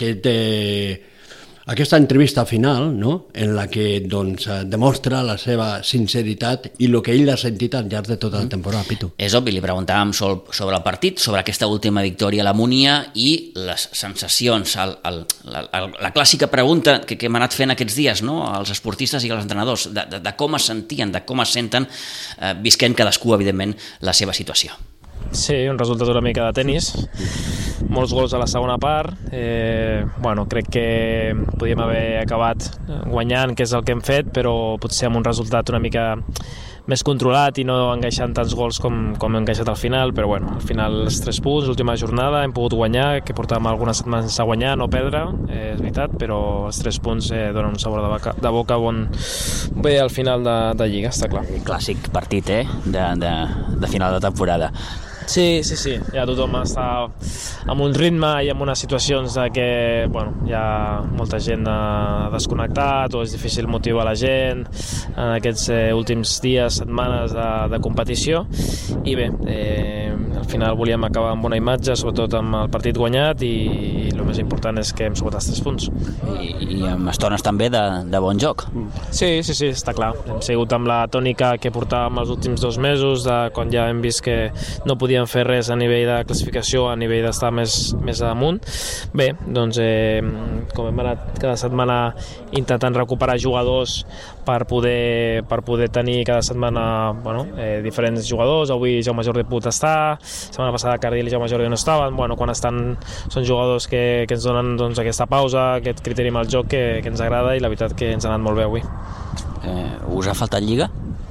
aquesta entrevista final, no? En la que doncs, demostra la seva sinceritat i el que ell ha sentit al llarg de tota la temporada, Pitu. És obvi, li preguntàvem sobre el partit, sobre aquesta última victòria a la Múnia i les sensacions, la clàssica pregunta que hem anat fent aquests dies, no? Als esportistes i als entrenadors, de com es sentien, de com es senten, visquent cadascú, evidentment, la seva situació. Sí, un resultat una mica de tenis, molts gols a la segona part, crec que podíem haver acabat guanyant, que és el que hem fet, però potser amb un resultat una mica més controlat i no encaixant tants gols com hem encaixat al final, però al final els 3 punts, l'última jornada, hem pogut guanyar, que portàvem algunes setmanes sense guanyar, no perdre, és veritat, però els 3 punts donen un sabor de boca bé al final de Lliga, està clar. Clàssic partit, de final de temporada. Sí, ja tothom està amb un ritme i amb unes situacions que hi ha molta gent desconnectat o és difícil motivar la gent en aquests últims dies, setmanes de competició, i bé, al final volíem acabar amb bona imatge, sobretot amb el partit guanyat, i el més important és que hem sumat els 3 punts. I amb estones també de bon joc. Sí, està clar. Hem sigut amb la tònica que portàvem els últims 2 mesos, quan ja hem vist que no podíem fer res a nivell de classificació, a nivell d'estar més amunt. Bé, doncs com hem anat cada setmana intentant recuperar jugadors per poder tenir cada setmana diferents jugadors. Avui Jaume Jordi ha pogut estar, setmana passada Cardiel i Jaume Jordi no estaven. Quan estan són jugadors que ens donen aquesta pausa, aquest criteri amb el joc que ens agrada, i la veritat que ens ha anat molt bé avui. Us ha faltat Lliga?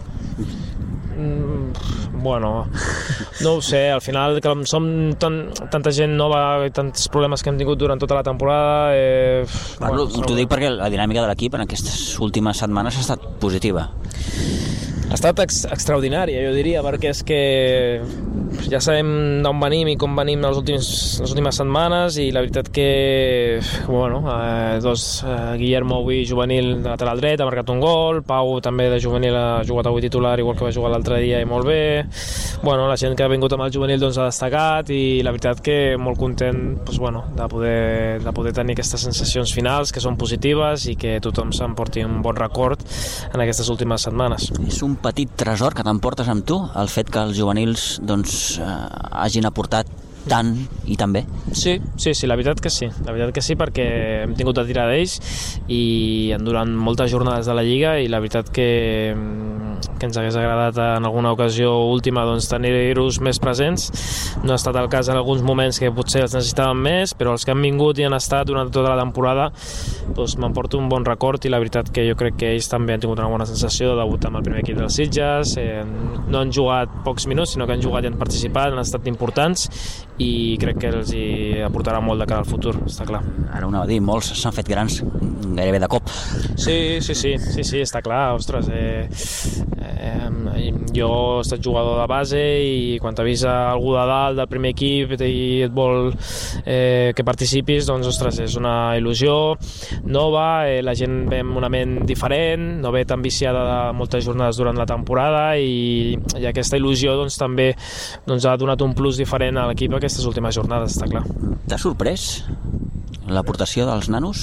No ho sé, al final que som tanta gent nova i tants problemes que hem tingut durant tota la temporada. T'ho dic perquè la dinàmica de l'equip en aquestes últimes setmanes ha estat positiva. Ha estat extraordinària, jo diria, perquè és que ja sabem d'on venim i com venim les últimes setmanes, i la veritat que Guillermo avui juvenil de lateral dret ha marcat un gol, Pau també de juvenil ha jugat avui titular igual que va jugar l'altre dia i molt bé. La gent que ha vingut amb el juvenil ha destacat, i la veritat que molt content de poder tenir aquestes sensacions finals que són positives i que tothom s'emporti un bon record en aquestes últimes setmanes. És un petit tresor que t'emportes amb tu, el fet que els juvenils hagin aportat tant i tan bé? Sí, la veritat que sí, perquè hem tingut a tirar d'ells i durant moltes jornades de la Lliga, i la veritat que ens hagués agradat en alguna ocasió última tenir-los més presents. No ha estat el cas en alguns moments que potser els necessitàvem més, però els que han vingut i han estat durant tota la temporada m'emporto un bon record, i la veritat que jo crec que ells també han tingut una bona sensació de debutar amb el primer equip dels Sitges. No han jugat pocs minuts, sinó que han jugat i han participat, han estat importants, i crec que els hi aportarà molt de cara al futur, està clar. Ara ho anava a dir, molts s'han fet grans gairebé de cop. Sí, està clar, ostres. Jo he estat jugador de base i quan t'ha vist algú de dalt del primer equip i et vol que participis, doncs ostres, és una il·lusió nova, la gent ve amb una ment diferent, no ve tan viciada de moltes jornades durant la temporada i aquesta il·lusió doncs, també ha donat un plus diferent a l'equip aquestes últimes jornades, està clar. T'ha sorprès l'aportació dels nanos?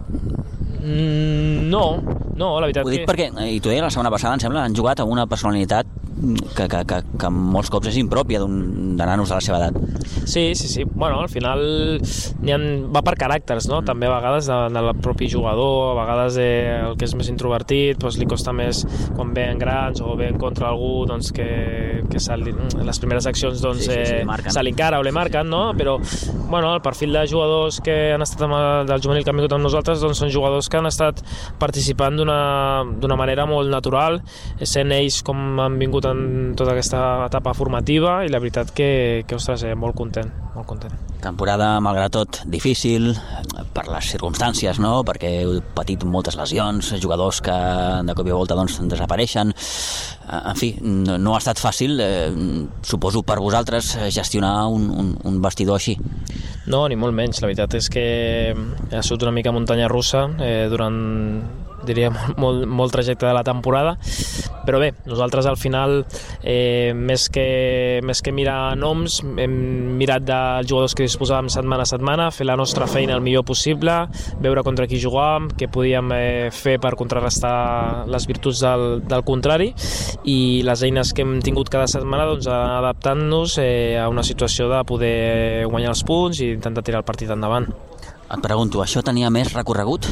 No, la veritat Ho dic perquè, i t'ho deia la setmana passada, em sembla, han jugat amb una personalitat que molts cops és impròpia de nanos de la seva edat. Sí. Bueno, al final va per caràcters, no? També a vegades del propi jugador, a vegades el que és més introvertit doncs li costa més quan ve en grans o ve en contra algú doncs, que les primeres accions doncs, se li encara o li marquen, no? Però bueno, el perfil de jugadors que han estat del juvenil que han vingut amb nosaltres doncs, són jugadors que han estat participant d'una manera molt natural, sent ells com han vingut en tota aquesta etapa formativa i la veritat que ostres, molt content. Temporada, malgrat tot, difícil per les circumstàncies, no? Perquè heu patit moltes lesions, jugadors que de cop i volta doncs, desapareixen. En fi, no ha estat fàcil, suposo, per vosaltres gestionar un vestidor així. No, ni molt menys. La veritat és que ha sigut una mica muntanya russa durant, diria, molt trajecte de la temporada, però bé, nosaltres al final més que mirar noms hem mirat dels jugadors que disposàvem setmana a setmana, fer la nostra feina el millor possible, veure contra qui jugàvem, què podíem fer per contrarrestar les virtuts del contrari i les eines que hem tingut cada setmana doncs, adaptant-nos a una situació de poder guanyar els punts i intentar tirar el partit endavant. Et pregunto, això tenia més recorregut?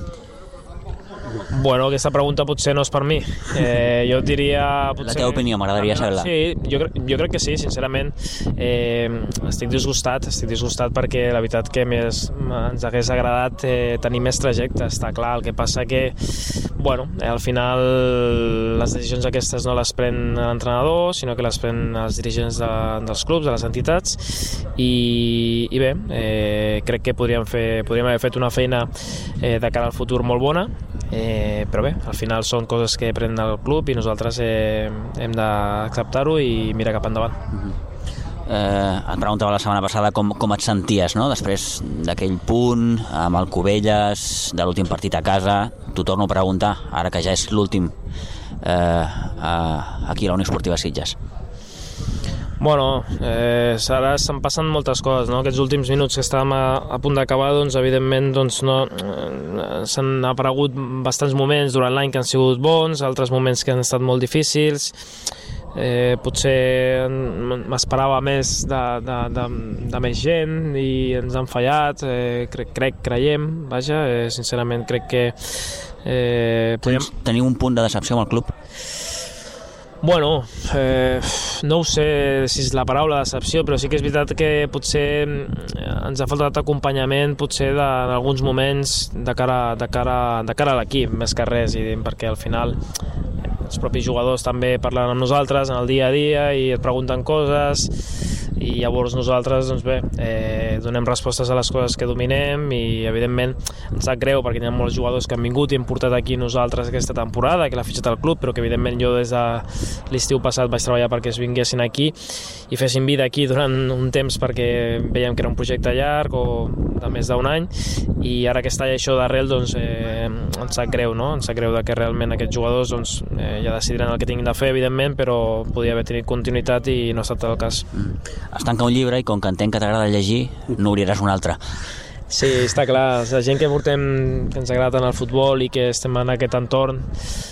Bueno, aquesta pregunta potser no és per mi. Jo et diria... La teva opinió, m'agradaria saber-la. Sí, jo crec que sí, sincerament. Estic disgustat perquè la veritat que ens hagués agradat tenir més trajecte, està clar. El que passa que, bueno, al final les decisions aquestes no les pren l'entrenador, sinó que les pren els dirigents dels clubs, de les entitats, i bé, crec que podríem haver fet una feina de cara al futur molt bona, però bé, al final són coses que pren el club i nosaltres hem d'acceptar-ho i mirar cap endavant. Et preguntava la setmana passada com et senties, no? Després d'aquell punt amb el Cubelles de l'últim partit a casa. T'ho torno a preguntar, ara que ja és l'últim aquí a la Unió Esportiva Sitges. Bueno, ara se'n passen moltes coses, no? Aquests últims minuts que estàvem a punt d'acabar, doncs, evidentment, doncs, no, s'han aparegut bastants moments durant l'any que han sigut bons, altres moments que han estat molt difícils. Potser m'esperava més de més gent i ens han fallat, creiem, vaja, sincerament crec que... Teniu un punt de decepció amb el club? Bueno, no ho sé si és la paraula decepció, però sí que és veritat que potser ens ha faltat acompanyament potser en alguns moments de cara a l'equip, més que res, perquè al final els propis jugadors també parlen amb nosaltres en el dia a dia i et pregunten coses i llavors nosaltres doncs bé, donem respostes a les coses que dominem i evidentment ens sap greu perquè hi ha molts jugadors que han vingut i hem portat aquí nosaltres aquesta temporada, que l'ha fitxat al club, però que evidentment jo des de l'estiu passat vaig treballar perquè es vinguessin aquí i fessin vida aquí durant un temps perquè veiem que era un projecte llarg o de més d'un any i ara que està això d'arrel doncs ens sap greu, no? Ens sap greu que realment aquests jugadors doncs, ja decidiran el que tinguin de fer evidentment, però podia haver tingut continuïtat i no ha estat el cas. Has tancat un llibre i com que entenc que t'agrada llegir, n'obriràs un altre. Sí, està clar, la gent que ens agrada tant el futbol i que estem en aquest entorn,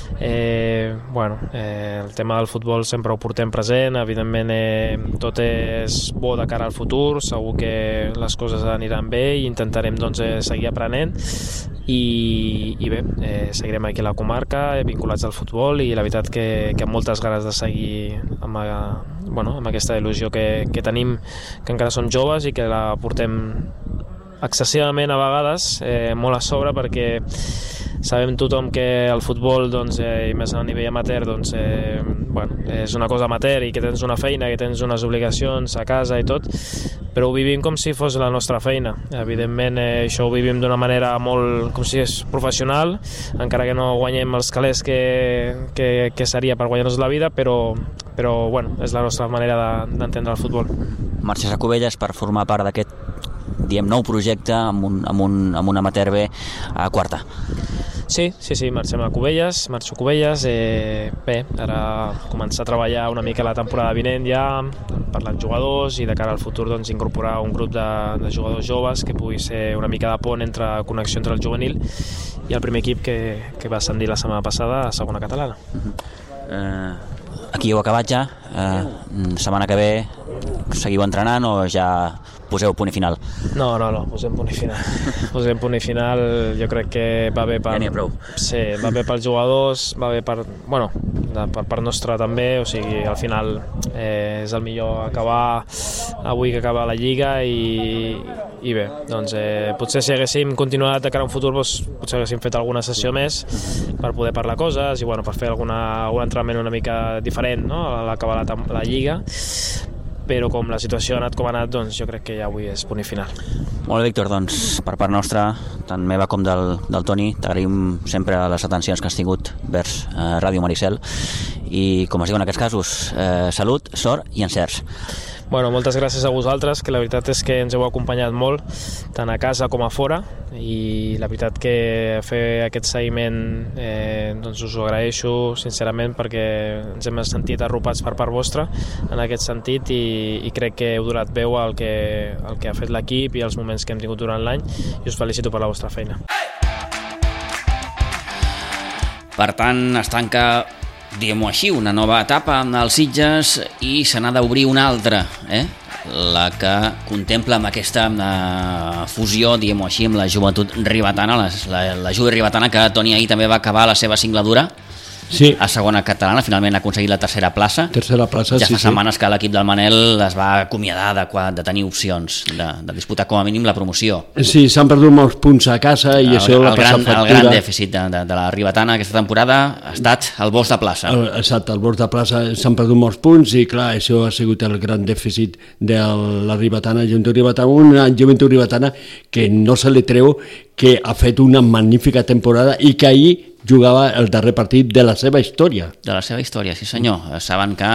el tema del futbol sempre ho portem present, evidentment tot és bo de cara al futur, segur que les coses aniran bé i intentarem doncs, seguir aprenent i bé, seguirem aquí a la comarca vinculats al futbol i la veritat que amb moltes ganes de seguir amb aquesta il·lusió que tenim, que encara som joves i que la portem excessivament a vegades, molt a sobre, perquè sabem tothom que el futbol, doncs, i més a nivell amateur, doncs, és una cosa amateur i que tens una feina, que tens unes obligacions a casa i tot, però ho vivim com si fos la nostra feina. Evidentment, això ho vivim d'una manera molt, com si és professional, encara que no guanyem els calés que seria per guanyar-nos la vida, però bueno, és la nostra manera d'entendre el futbol. Marxes a Cubelles per formar part d'aquest nou projecte amb un amateur B a quarta. Sí, marxo a Cubelles, bé, ara començar a treballar una mica la temporada vinent ja, parlant jugadors i de cara al futur doncs incorporar un grup de jugadors joves que pugui ser una mica de pont connexió entre el juvenil i el primer equip que va ascendir la setmana passada a segona catalana. Aquí heu acabat ja, setmana que ve seguiu entrenant o ja poseu punt i final? No, posem punt i final. Posem punt i final, jo crec que va bé per... Ja n'hi ha prou. Sí, va bé pels jugadors, va bé per part nostra també, o sigui, al final és el millor acabar avui que acaba la Lliga i bé, doncs potser si haguéssim continuat de cara a un futur doncs, potser haguéssim fet alguna sessió més per poder parlar coses i per fer algun entrenament una mica diferent, no?, a l'acabar la Lliga, però com la situació ha anat com ha anat, doncs jo crec que ja avui és punt i final. Molt bé, Víctor, doncs per part nostra, tant meva com del Toni, t'agraïm sempre les atencions que has tingut vers Ràdio Maricel i, com es diu en aquests casos, salut, sort i encerts. Bueno, moltes gràcies a vosaltres, que la veritat és que ens heu acompanyat molt, tant a casa com a fora, i la veritat que fer aquest seguiment doncs us ho agraeixo sincerament, perquè ens hem sentit arropats per part vostra en aquest sentit i crec que heu donat veu al que ha fet l'equip i els moments que hem tingut durant l'any, i us felicito per la vostra feina. Per tant, es tanca, diguem-ho així, una nova etapa als Sitges i se n'ha d'obrir una altra, la que contempla amb aquesta fusió, diguem-ho així, amb la joventut ribetana, la Juve ribetana, que Toni ahir també va acabar la seva singladura a segona catalana, finalment ha aconseguit la tercera plaça. Ja fa setmanes que l'equip del Manel es va acomiadar de tenir opcions de disputar com a mínim la promoció. Sí, s'han perdut molts punts a casa i això l'ha passat factura. El gran dèficit de la ribetana aquesta temporada ha estat el bosc de plaça. Exacte, el bosc de plaça s'han perdut molts punts i clar, això ha sigut el gran dèficit de la ribetana, una joventut ribetana que no se li treu que ha fet una magnífica temporada i que ahir jugava el darrer partit de la seva història. De la seva història, sí senyor. Saben que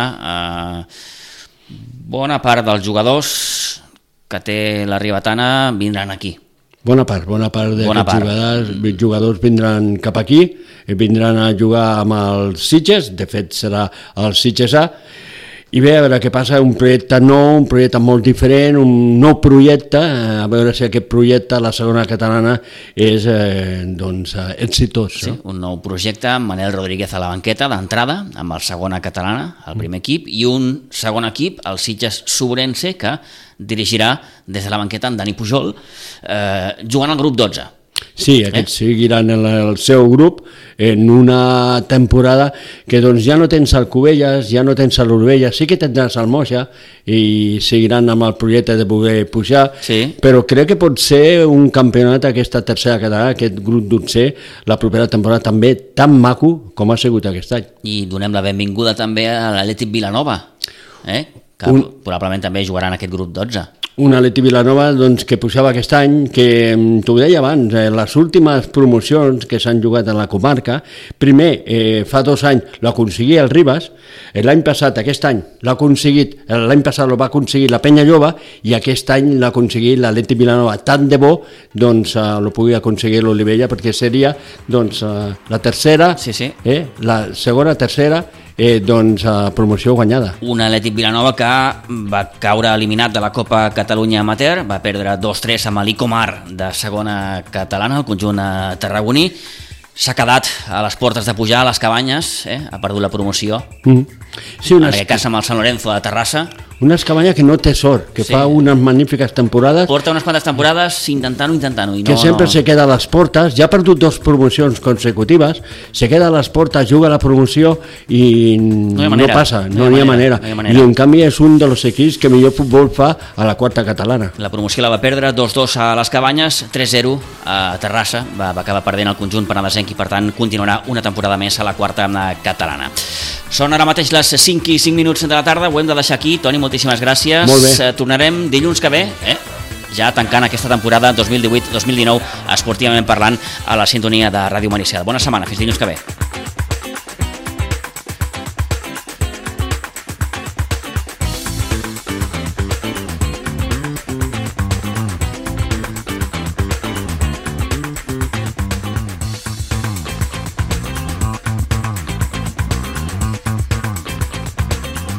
bona part dels jugadors que té la ribetana vindran aquí. Bona part d'aquests jugadors vindran cap aquí, vindran a jugar amb els Sitges, de fet serà el Sitges A, i bé, a veure què passa, un projecte nou, un projecte molt diferent, un nou projecte, a veure si aquest projecte a la segona catalana és exitós. Sí, un nou projecte amb Manel Rodríguez a la banqueta d'entrada, amb el segona catalana, el primer equip, i un segon equip, el Sitges Sobrense, que dirigirà des de la banqueta en Dani Pujol, jugant al grup 12. Sí, aquests seguiran el seu grup en una temporada que doncs ja no tens el Cubelles, ja no tens l'Orvella, sí que tindràs el Moixa i seguiran amb el projecte de poder pujar, però crec que pot ser un campionat aquesta tercera catalana, aquest grup d'11, la propera temporada també tan maco com ha sigut aquest any. I donem la benvinguda també a l'Atlètic Vilanova, que probablement també jugarà en aquest grup 12. Un Atlètic Vilanova doncs, que pujava aquest any, que t'ho deia abans, les últimes promocions que s'han jugat a la comarca, primer, fa 2 anys l'aconseguia el Ribas, l'any passat, aquest any, l'any passat lo va aconseguir la Penya Lloba i aquest any l'ha aconseguit l'Atlètic Vilanova. Tant de bo doncs, lo pugui aconseguir l'Olivella, perquè seria doncs, la tercera, la segona, tercera, promoció guanyada. Un Atlètic Vilanova que va caure eliminat de la Copa Catalunya Amateur, va perdre 2-3 amb l'Icomar de segona catalana, el conjunt tarragoní, s'ha quedat a les portes de pujar a les Cabanyes, ha perdut la promoció, en aquest cas amb el Sant Lorenzo de Terrassa. Una Escabanya que no té sort, que fa unes magnífiques temporades. Porta unes quantes temporades intentant-ho. I que sempre se queda a les portes, ja ha perdut 2 promocions consecutives, se queda a les portes, juga a la promoció i no passa, no hi ha manera. I en canvi és un dels equips que millor futbol fa a la quarta catalana. La promoció la va perdre 2-2 a les Cabanyes, 3-0 a Terrassa, va acabar perdent el conjunt penedesenc i per tant continuarà una temporada més a la quarta catalana. Són ara mateix les 5 i 5 minuts de la tarda, ho hem de deixar aquí. Toni, moltíssimes gràcies. Molt bé. Tornarem dilluns que ve, ja tancant aquesta temporada 2018-2019, esportivament parlant, a la sintonia de Ràdio Maricel. Bona setmana, fins dilluns que ve.